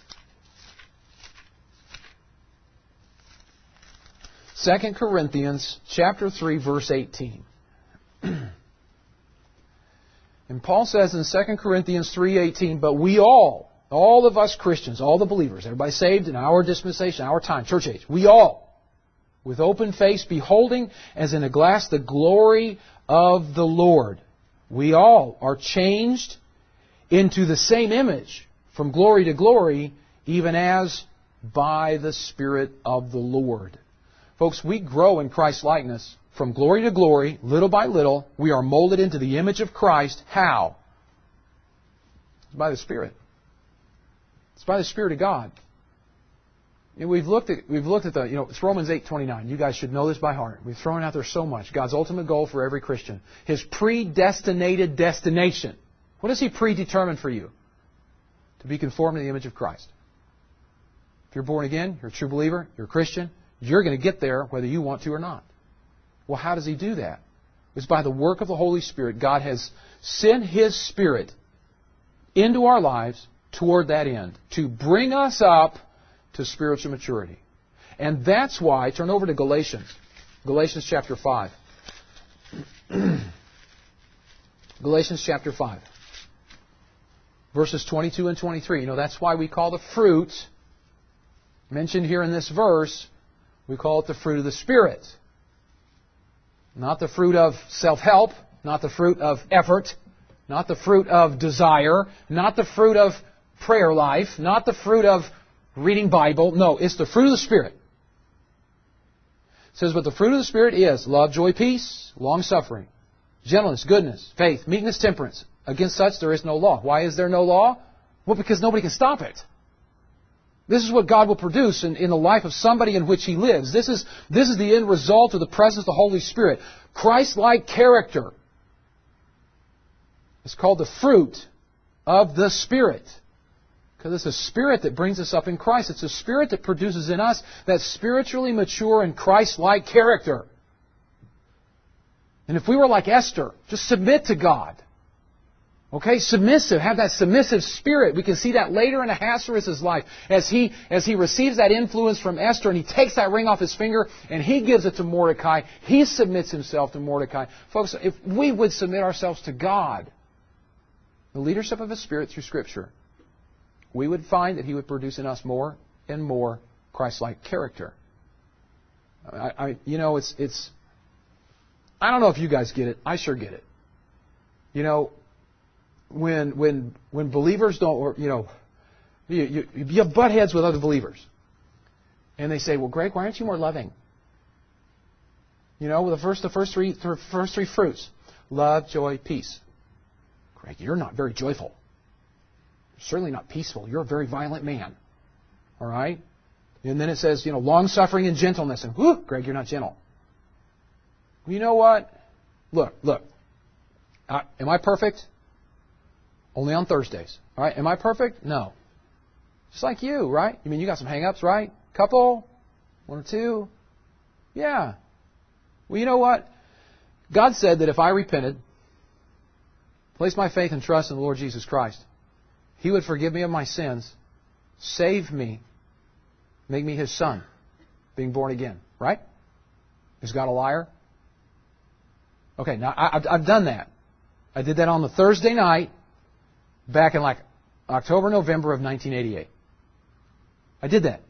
2 Corinthians chapter 3, verse 18. And Paul says in 2 Corinthians 3:18, but we all, all of us Christians, all the believers, everybody saved in our dispensation, our time, church age, we all, with open face, beholding as in a glass the glory of the Lord, we all are changed into the same image from glory to glory, even as by the Spirit of the Lord. Folks, we grow in Christ's likeness from glory to glory, little by little. We are molded into the image of Christ. How? It's by the Spirit. It's by the Spirit of God. And we've looked at the, it's Romans 8:29. You guys should know this by heart. We've thrown it out there so much. God's ultimate goal for every Christian. His predestinated destination. What has He predetermined for you? To be conformed to the image of Christ. If you're born again, you're a true believer, you're a Christian, you're going to get there whether you want to or not. Well, how does He do that? It's by the work of the Holy Spirit. God has sent His Spirit into our lives toward that end, to bring us up to spiritual maturity. And that's why, turn over to Galatians. Galatians chapter 5. Galatians chapter 5. Verses 22 and 23. That's why we call the fruit, mentioned here in this verse, we call it the fruit of the Spirit. Not the fruit of self-help, not the fruit of effort, not the fruit of desire, not the fruit of prayer life, not the fruit of reading Bible. No, it's the fruit of the Spirit. It says, but the fruit of the Spirit is love, joy, peace, long-suffering, gentleness, goodness, faith, meekness, temperance. Against such there is no law. Why is there no law? Well, because nobody can stop it. This is what God will produce in the life of somebody in which He lives. This is the end result of the presence of the Holy Spirit. Christ-like character. It's called the fruit of the Spirit. Because it's the Spirit that brings us up in Christ. It's the Spirit that produces in us that spiritually mature and Christ-like character. And if we were like Esther, just submit to God. Okay, submissive, have that submissive spirit. We can see that later in Ahasuerus' life as he receives that influence from Esther and he takes that ring off his finger and he gives it to Mordecai. He submits himself to Mordecai. Folks, if we would submit ourselves to God, the leadership of His Spirit through Scripture, we would find that He would produce in us more and more Christ-like character. It's I don't know if you guys get it. I sure get it. When believers don't, or you have butt heads with other believers, and they say, "Well, Greg, why aren't you more loving?" With the first three fruits: love, joy, peace. Greg, you're not very joyful. You're certainly not peaceful. You're a very violent man. All right, and then it says, long suffering and gentleness, and whoo, Greg, you're not gentle. Well, you know what? Look. Am I perfect? Only on Thursdays. All right? Am I perfect? No. Just like you, right? You got some hang-ups, right? Couple? One or two? Yeah. Well, you know what? God said that if I repented, placed my faith and trust in the Lord Jesus Christ, He would forgive me of my sins, save me, make me His son, being born again. Right? Is God a liar? Okay, now I've done that. I did that on the Thursday night back in October, November of 1988. I did that.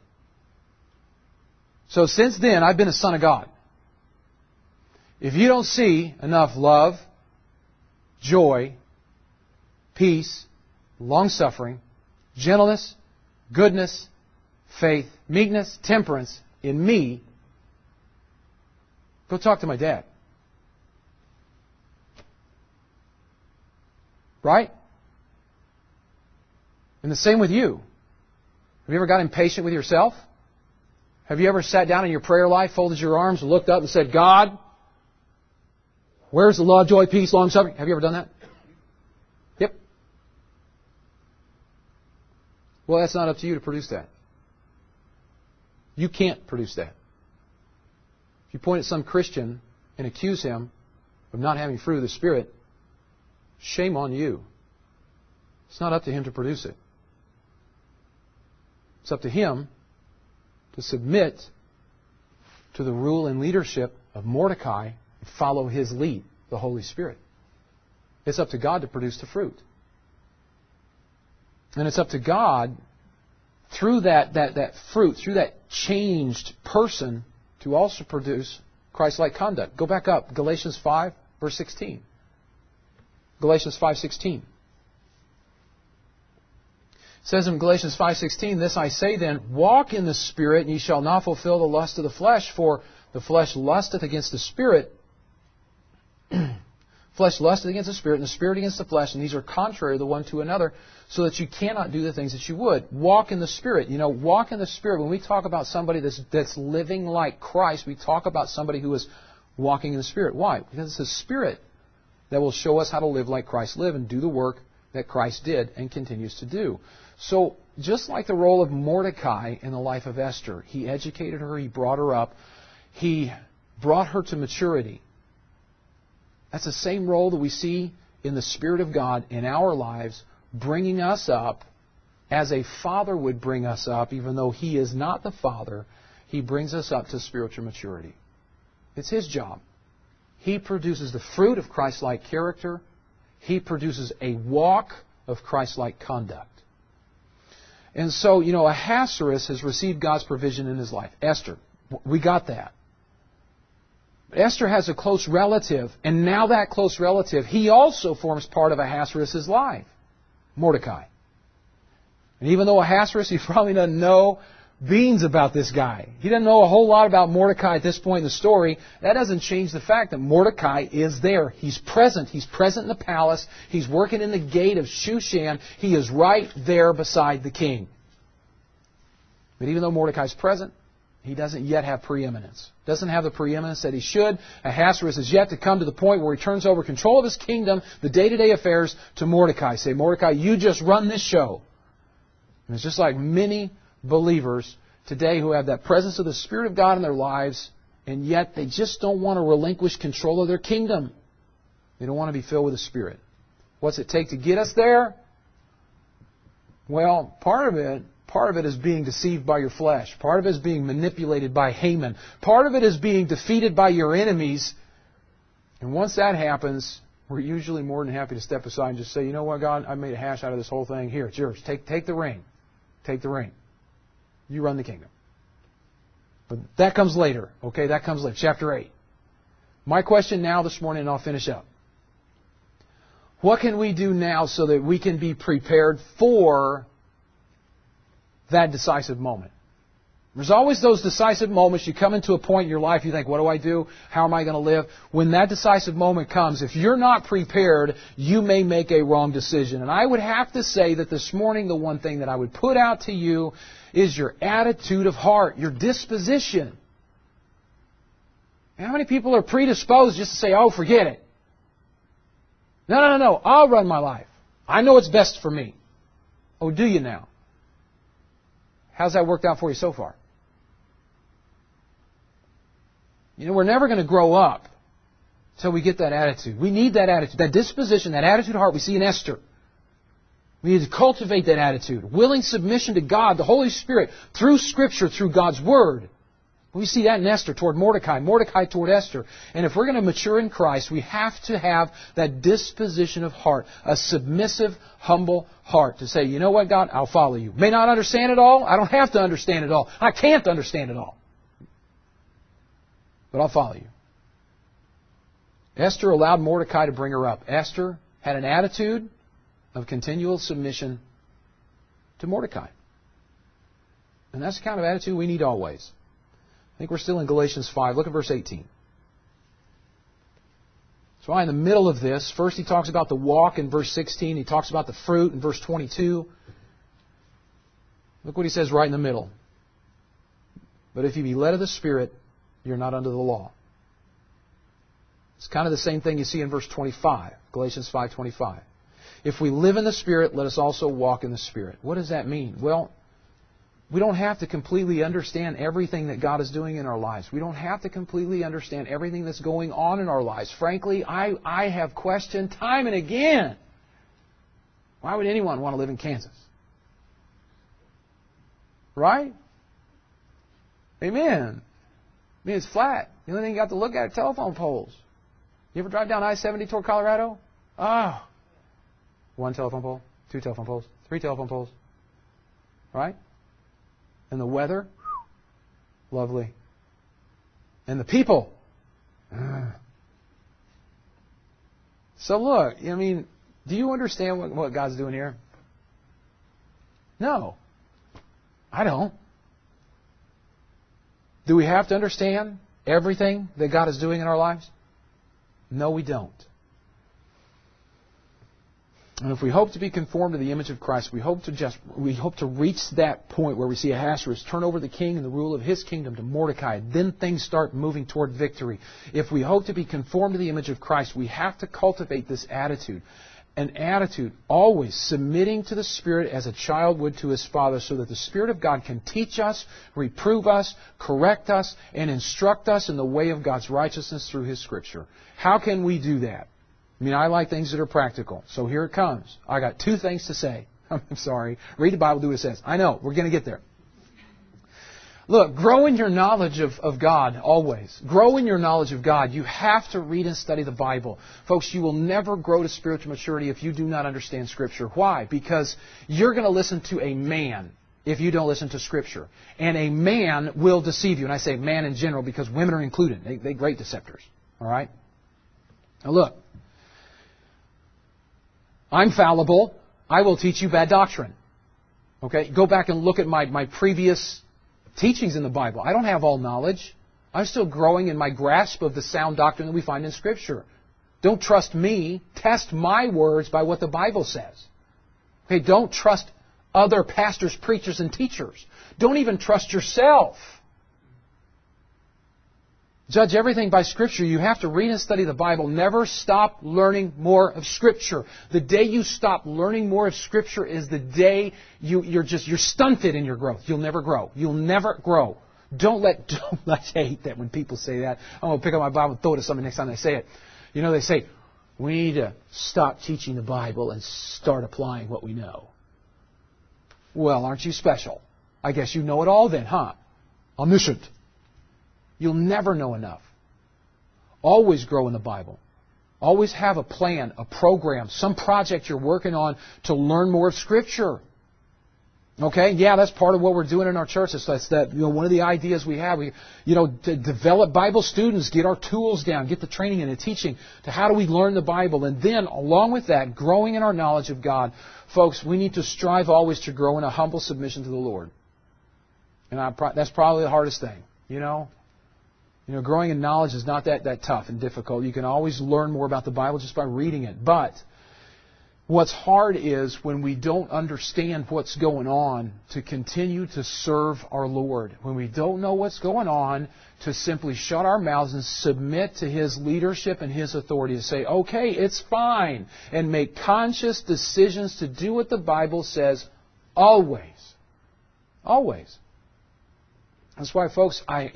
So since then, I've been a son of God. If you don't see enough love, joy, peace, long-suffering, gentleness, goodness, faith, meekness, temperance in me, go talk to my dad. Right? And the same with you. Have you ever got impatient with yourself? Have you ever sat down in your prayer life, folded your arms, and looked up and said, God, where's the love, joy, peace, long-suffering? Have you ever done that? Yep. Well, that's not up to you to produce that. You can't produce that. If you point at some Christian and accuse him of not having fruit of the Spirit, shame on you. It's not up to him to produce it. It's up to him to submit to the rule and leadership of Mordecai and follow his lead, the Holy Spirit. It's up to God to produce the fruit. And it's up to God, through that fruit, through that changed person, to also produce Christ-like conduct. Go back up. Galatians 5, verse 16. Galatians 5:16. It says in Galatians 5:16, "This I say then, walk in the Spirit, and ye shall not fulfill the lust of the flesh, for the flesh lusteth against the Spirit." Flesh lusteth against the Spirit, and the Spirit against the flesh, and these are contrary the one to another, so that you cannot do the things that you would. Walk in the Spirit. You know, walk in the Spirit. When we talk about somebody that's living like Christ, we talk about somebody who is walking in the Spirit. Why? Because it's the Spirit that will show us how to live like Christ lived and do the work that Christ did and continues to do. So, just like the role of Mordecai in the life of Esther, he educated her, he brought her up, he brought her to maturity. That's the same role that we see in the Spirit of God in our lives, bringing us up as a father would bring us up, even though He is not the Father. He brings us up to spiritual maturity. It's His job. He produces the fruit of Christ-like character. He produces a walk of Christ-like conduct. And so, Ahasuerus has received God's provision in his life. Esther, we got that. But Esther has a close relative, and now that close relative, he also forms part of Ahasuerus' life, Mordecai. And even though Ahasuerus, he probably doesn't know beans about this guy. He doesn't know a whole lot about Mordecai at this point in the story. That doesn't change the fact that Mordecai is there. He's present. He's present in the palace. He's working in the gate of Shushan. He is right there beside the king. But even though Mordecai's present, he doesn't yet have preeminence. Doesn't have the preeminence that he should. Ahasuerus is yet to come to the point where he turns over control of his kingdom, the day-to-day affairs, to Mordecai. Say, Mordecai, you just run this show. And it's just like many believers today who have that presence of the Spirit of God in their lives, and yet they just don't want to relinquish control of their kingdom. They don't want to be filled with the Spirit. What's it take to get us there? Well, part of it is being deceived by your flesh. Part of it is being manipulated by Haman. Part of it is being defeated by your enemies. And once that happens, we're usually more than happy to step aside and just say, you know what, God, I made a hash out of this whole thing. Here, it's yours. Take the ring. Take the ring. You run the kingdom. But that comes later. Okay, that comes later. Chapter 8. My question now this morning, and I'll finish up. What can we do now so that we can be prepared for that decisive moment? There's always those decisive moments. You come into a point in your life, you think, what do I do? How am I going to live? When that decisive moment comes, if you're not prepared, you may make a wrong decision. And I would have to say that this morning, the one thing that I would put out to you is your attitude of heart, your disposition. How many people are predisposed just to say, oh, forget it? No. I'll run my life. I know what's best for me. Oh, do you now? How's that worked out for you so far? We're never going to grow up until we get that attitude. We need that attitude, that disposition, that attitude of heart we see in Esther. We need to cultivate that attitude. Willing submission to God, the Holy Spirit, through Scripture, through God's Word. We see that in Esther toward Mordecai, Mordecai toward Esther. And if we're going to mature in Christ, we have to have that disposition of heart, a submissive, humble heart to say, you know what, God, I'll follow you. May not understand it all. I don't have to understand it all. I can't understand it all. But I'll follow you. Esther allowed Mordecai to bring her up. Esther had an attitude of continual submission to Mordecai. And that's the kind of attitude we need always. I think we're still in Galatians 5. Look at verse 18. So in the middle of this, first he talks about the walk in verse 16. He talks about the fruit in verse 22. Look what he says right in the middle. But if you be led of the Spirit, you're not under the law. It's kind of the same thing you see in verse 25. Galatians 5:25. If we live in the Spirit, let us also walk in the Spirit. What does that mean? Well, we don't have to completely understand everything that God is doing in our lives. We don't have to completely understand everything that's going on in our lives. Frankly, I have questioned time and again, why would anyone want to live in Kansas? Right? Amen. I mean, it's flat. The only thing you got to look at are telephone poles. You ever drive down I-70 toward Colorado? Oh, one telephone pole. 2 telephone poles, 3 telephone poles. Right? And the weather, lovely. And the people. So look, I mean, do you understand what God's doing here? No. I don't. Do we have to understand everything that God is doing in our lives? No, we don't. And if we hope to be conformed to the image of Christ, we hope to reach that point where we see Ahasuerus turn over the king and the rule of his kingdom to Mordecai. Then things start moving toward victory. If we hope to be conformed to the image of Christ, we have to cultivate this attitude. An attitude always submitting to the Spirit as a child would to his father, so that the Spirit of God can teach us, reprove us, correct us, and instruct us in the way of God's righteousness through His Scripture. How can we do that? I mean, I like things that are practical. So here it comes. I got 2 things to say. I'm sorry. Read the Bible, do what it says. I know. We're going to get there. Look, grow in your knowledge of God always. Grow in your knowledge of God. You have to read and study the Bible. Folks, you will never grow to spiritual maturity if you do not understand Scripture. Why? Because you're going to listen to a man if you don't listen to Scripture. And a man will deceive you. And I say man in general because women are included. They're great deceptors. All right? Now look. I'm fallible. I will teach you bad doctrine. Okay? Go back and look at my previous teachings in the Bible. I don't have all knowledge. I'm still growing in my grasp of the sound doctrine that we find in Scripture. Don't trust me. Test my words by what the Bible says. Okay? Don't trust other pastors, preachers, and teachers. Don't even trust yourself. Judge everything by Scripture. You have to read and study the Bible. Never stop learning more of Scripture. The day you stop learning more of Scripture is the day you're stunted in your growth. You'll never grow. You'll never grow. I hate that when people say that. I'm going to pick up my Bible and throw it at somebody next time they say it. You know, they say, we need to stop teaching the Bible and start applying what we know. Well, aren't you special? I guess you know it all then, huh? Omniscient. You'll never know enough. Always grow in the Bible. Always have a plan, a program, some project you're working on to learn more of Scripture. Okay? Yeah, that's part of what we're doing in our church. That's one of the ideas we have. To develop Bible students, get our tools down, get the training and the teaching to how do we learn the Bible. And then, along with that, growing in our knowledge of God. Folks, we need to strive always to grow in a humble submission to the Lord. And that's probably the hardest thing, growing in knowledge is not that tough and difficult. You can always learn more about the Bible just by reading it. But what's hard is when we don't understand what's going on to continue to serve our Lord. When we don't know what's going on, to simply shut our mouths and submit to His leadership and His authority. To say, okay, it's fine. And make conscious decisions to do what the Bible says always. Always. That's why, folks, I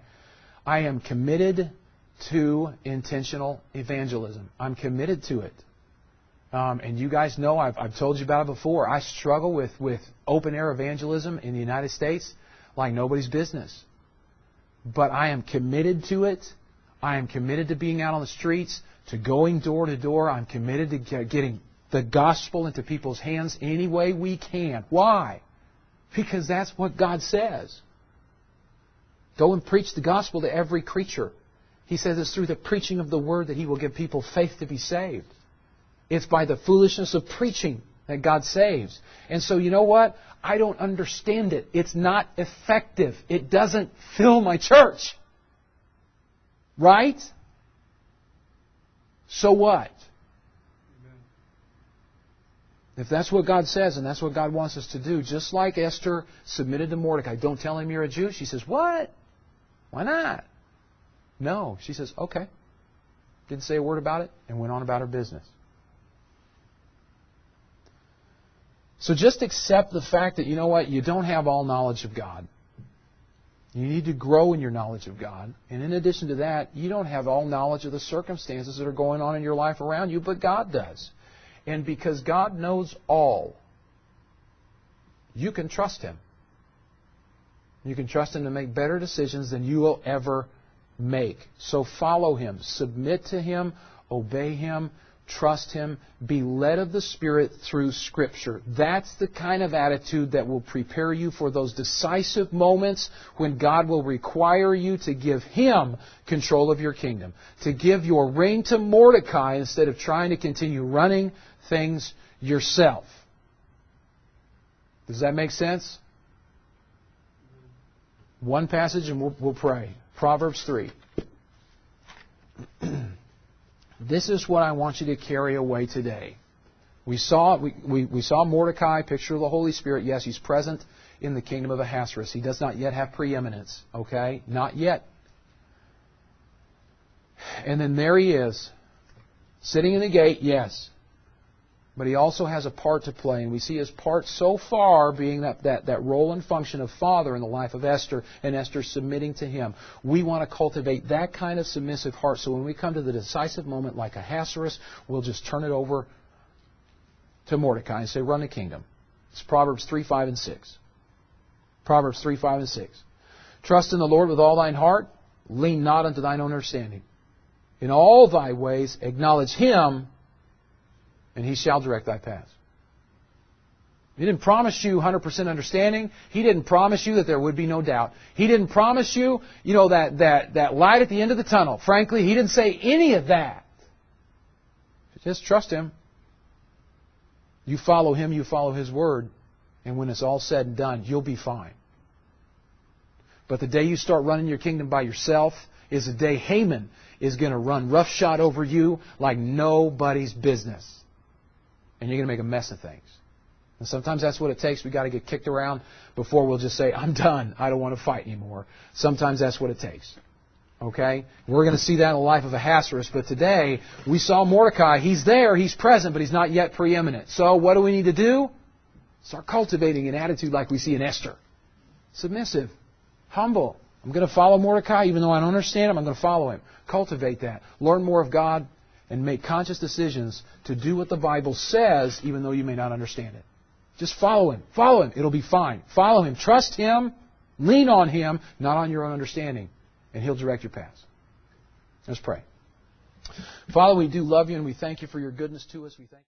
am committed to intentional evangelism. I'm committed to it. And you guys know, I've told you about it before. I struggle with open-air evangelism in the United States like nobody's business. But I am committed to it. I am committed to being out on the streets, to going door to door. I'm committed to getting the gospel into people's hands any way we can. Why? Because that's what God says. Go and preach the gospel to every creature. He says it's through the preaching of the word that He will give people faith to be saved. It's by the foolishness of preaching that God saves. And so you know what? I don't understand it. It's not effective. It doesn't fill my church. Right? So what? If that's what God says and that's what God wants us to do, just like Esther submitted to Mordecai, don't tell him you're a Jew. She says, what? Why not? No. She says, okay. Didn't say a word about it and went on about her business. So just accept the fact that, you know what, you don't have all knowledge of God. You need to grow in your knowledge of God. And in addition to that, you don't have all knowledge of the circumstances that are going on in your life around you, but God does. And because God knows all, you can trust Him. You can trust Him to make better decisions than you will ever make. So follow Him. Submit to Him. Obey Him. Trust Him. Be led of the Spirit through Scripture. That's the kind of attitude that will prepare you for those decisive moments when God will require you to give Him control of your kingdom. To give your ring to Mordecai instead of trying to continue running things yourself. Does that make sense? One passage and we'll pray. Proverbs 3. This is what I want you to carry away today. We saw Mordecai, picture of the Holy Spirit. Yes, he's present in the kingdom of Ahasuerus. He does not yet have preeminence. Okay? Not yet. And then there he is, sitting in the gate, yes. But he also has a part to play. And we see his part so far being that role and function of father in the life of Esther, and Esther submitting to him. We want to cultivate that kind of submissive heart. So when we come to the decisive moment like Ahasuerus, we'll just turn it over to Mordecai and say, run the kingdom. It's Proverbs 3, 5, and 6. Proverbs 3, 5, and 6. Trust in the Lord with all thine heart. Lean not unto thine own understanding. In all thy ways acknowledge Him, and He shall direct thy paths. He didn't promise you 100% understanding. He didn't promise you that there would be no doubt. He didn't promise you, that light at the end of the tunnel. Frankly, He didn't say any of that. Just trust Him. You follow Him, you follow His Word, and when it's all said and done, you'll be fine. But the day you start running your kingdom by yourself is the day Haman is going to run roughshod over you like nobody's business. And you're going to make a mess of things. And sometimes that's what it takes. We've got to get kicked around before we'll just say, I'm done. I don't want to fight anymore. Sometimes that's what it takes. Okay? We're going to see that in the life of Ahasuerus. But today, we saw Mordecai. He's there. He's present, but he's not yet preeminent. So what do we need to do? Start cultivating an attitude like we see in Esther. Submissive. Humble. I'm going to follow Mordecai. Even though I don't understand him, I'm going to follow him. Cultivate that. Learn more of God. And make conscious decisions to do what the Bible says, even though you may not understand it. Just follow Him. Follow Him. It'll be fine. Follow Him. Trust Him. Lean on Him, not on your own understanding. And He'll direct your paths. Let's pray. Father, we do love You, and we thank You for Your goodness to us. We thank